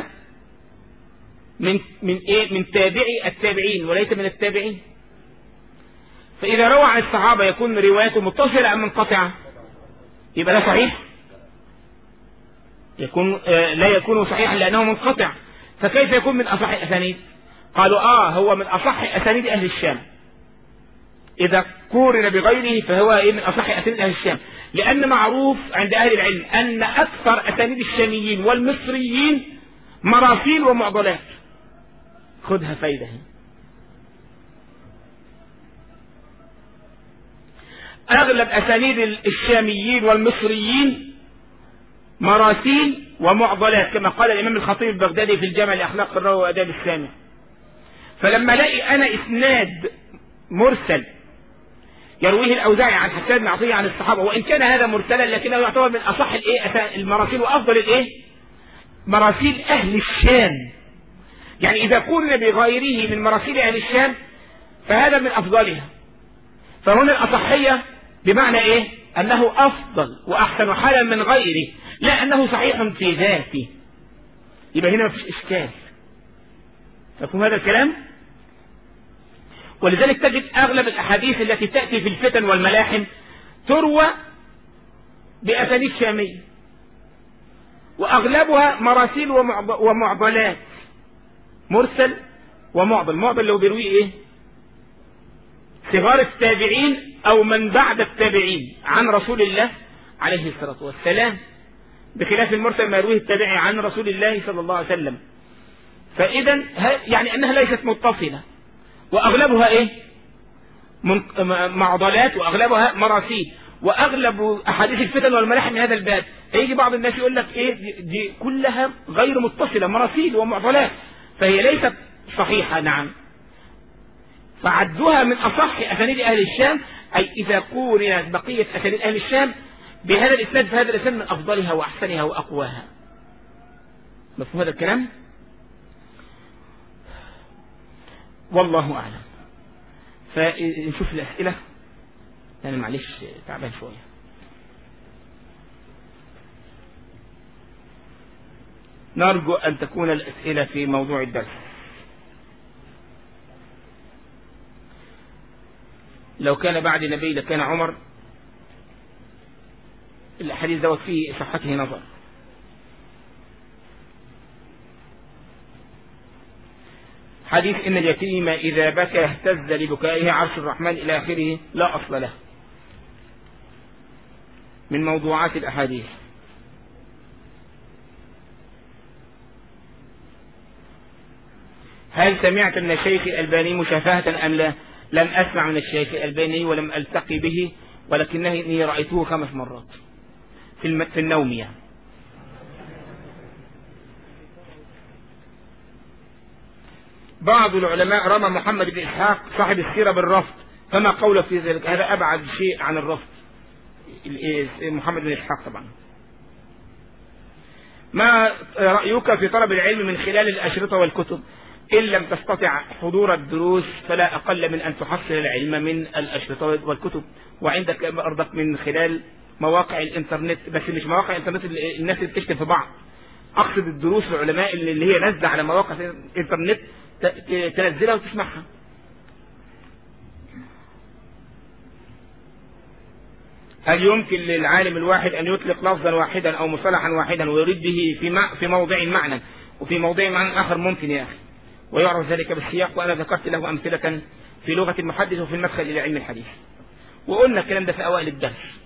من إيه؟ من تابعي التابعين وليس من التابعين. فإذا روى عن الصحابة يكون روايته متصلة أم منقطعة؟ يبقى ده صحيح؟ لا يكون صحيحا لأنه منقطع. فكيف يكون من أصح الأسانيد؟ قالوا هو من أصح أسانيد أهل الشام. إذا قورن بغيره فهو من أصح أسانيد أهل الشام، لأن معروف عند أهل العلم أن أكثر أسانيد الشاميين والمصريين مراسيل ومعضلات. خذها فايدة. أغلب أسانيد الشاميين والمصريين مراسيل ومعضلات كما قال الإمام الخطيب البغدادي في الجامع لأخلاق الراوي وآداب السامع. فلما الاقي أنا إسناد مرسل يرويه الأوزاعي عن حسان بن عطية عن الصحابة، وإن كان هذا مرسلا لكنه يعتبر من أصح المراسيل وأفضل مراسيل أهل الشام. يعني إذا قلنا بغيره من مراسيل أهل الشام فهذا من أفضلها. فهنا الأصحية بمعنى أنه أفضل وأحسن حالا من غيره، لا أنه صحيح في ذاته. يبقى هنا مفيش إشكال. مفهوم هذا الكلام؟ ولذلك تجد أغلب الأحاديث التي تأتي في الفتن والملاحم تروى بأسانيد شامية، وأغلبها مراسيل ومعضلات. مرسل ومعضل. معضل لو بيروي صغار التابعين أو من بعد التابعين عن رسول الله عليه الصلاة والسلام، بخلاف المرسل ما يرويه التابعي عن رسول الله صلى الله عليه وسلم. فإذا يعني أنها ليست متصلة، وأغلبها معضلات، وأغلبها مراسيل، وأغلب أحاديث الفتن والملاحم من هذا الباب. يجي بعض الناس يقول لك دي كلها غير متصلة، مراسيل ومعضلات، فهي ليست صحيحة. نعم، فعدوها من أصح أسانيد أهل الشام، أي إذا قورنت بقية أسانيد أهل الشام بهذا الإسناد فهذا الإسناد من أفضلها وأحسنها وأقواها. مفهوم هذا الكلام؟ والله أعلم. فنشوف الأسئلة، أنا معلش تعبان شوية. نرجو أن تكون الأسئلة في موضوع الدرس. لو كان بعد نبي لكان عمر. الحديث دوت فيه صحته نظر. حديث إن اليتيم إذا بكى اهتز لبكائه عرش الرحمن إلى آخره لا أصل له، من موضوعات الأحاديث. هل سمعت من الشيخ الألباني مشافهة أم لا؟ لم أسمع من الشيخ الألباني ولم ألتقي به، ولكنني رأيته 5 مرات في النوم يعني. بعض العلماء رمى محمد بن إسحاق صاحب السيرة بالرفض، فما قوله في ذلك؟ هذا أبعد شيء عن الرفض. محمد بن إسحاق طبعا. ما رأيك في طلب العلم من خلال الأشرطة والكتب؟ إن لم تستطع حضور الدروس فلا أقل من أن تحصل العلم من الأشرطة والكتب، وعندك أرضك من خلال مواقع الإنترنت، بس مش مواقع الإنترنت اللي الناس اللي بتكتب في بعض. أقصد الدروس العلماء اللي هي نازلة على مواقع الإنترنت تنزلها وتسمعها. هل يمكن للعالم الواحد أن يطلق لفظا واحدا أو مصطلحا واحدا ويريد به في موضع معنى، وفي موضع معنى آخر؟ ممكن يا أخي، ويعرف ذلك بالسياق، وأنا ذكرت له أمثلة في لغة المحدث وفي المدخل إلى علم الحديث، وقلنا الكلام ده في أوائل الدرس.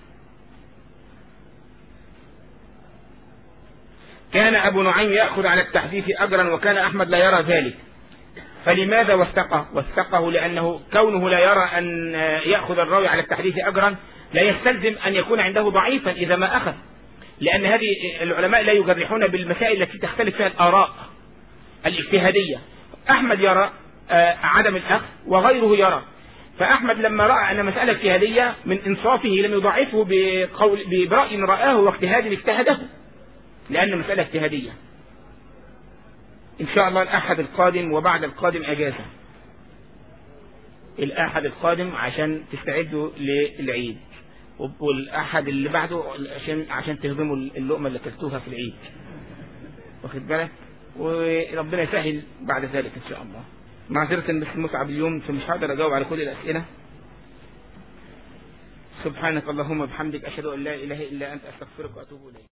كان أبو نعيم يأخذ على التحديث أجرا وكان أحمد لا يرى ذلك، فلماذا وثقه؟ وثقه لأنه كونه لا يرى أن يأخذ الراوي على التحديث أجرا لا يستلزم أن يكون عنده ضعيفا إذا ما أخذ، لأن هذه العلماء لا يجرحون بالمسائل التي تختلف فيها الآراء الاجتهادية. أحمد يرى عدم الأخذ وغيره يرى، فأحمد لما رأى أن مسألة اجتهادية من إنصافه لم يضعفه برأي رآه واجتهاد اجتهده، لأن مسألة اجتهادية. إن شاء الله الأحد القادم وبعد القادم أجازة، الأحد القادم عشان تستعدوا للعيد، والأحد اللي بعده عشان تهضموا اللقمة اللي كلتوها في العيد، واخد بالك؟ وربنا يسهل بعد ذلك إن شاء الله. معذرة بس متعب اليوم فمش هقدر أجاوب على كل الأسئلة. سبحانك اللهم وبحمدك أشهد أن لا إله إلا أنت أستغفرك وأتوب إليك.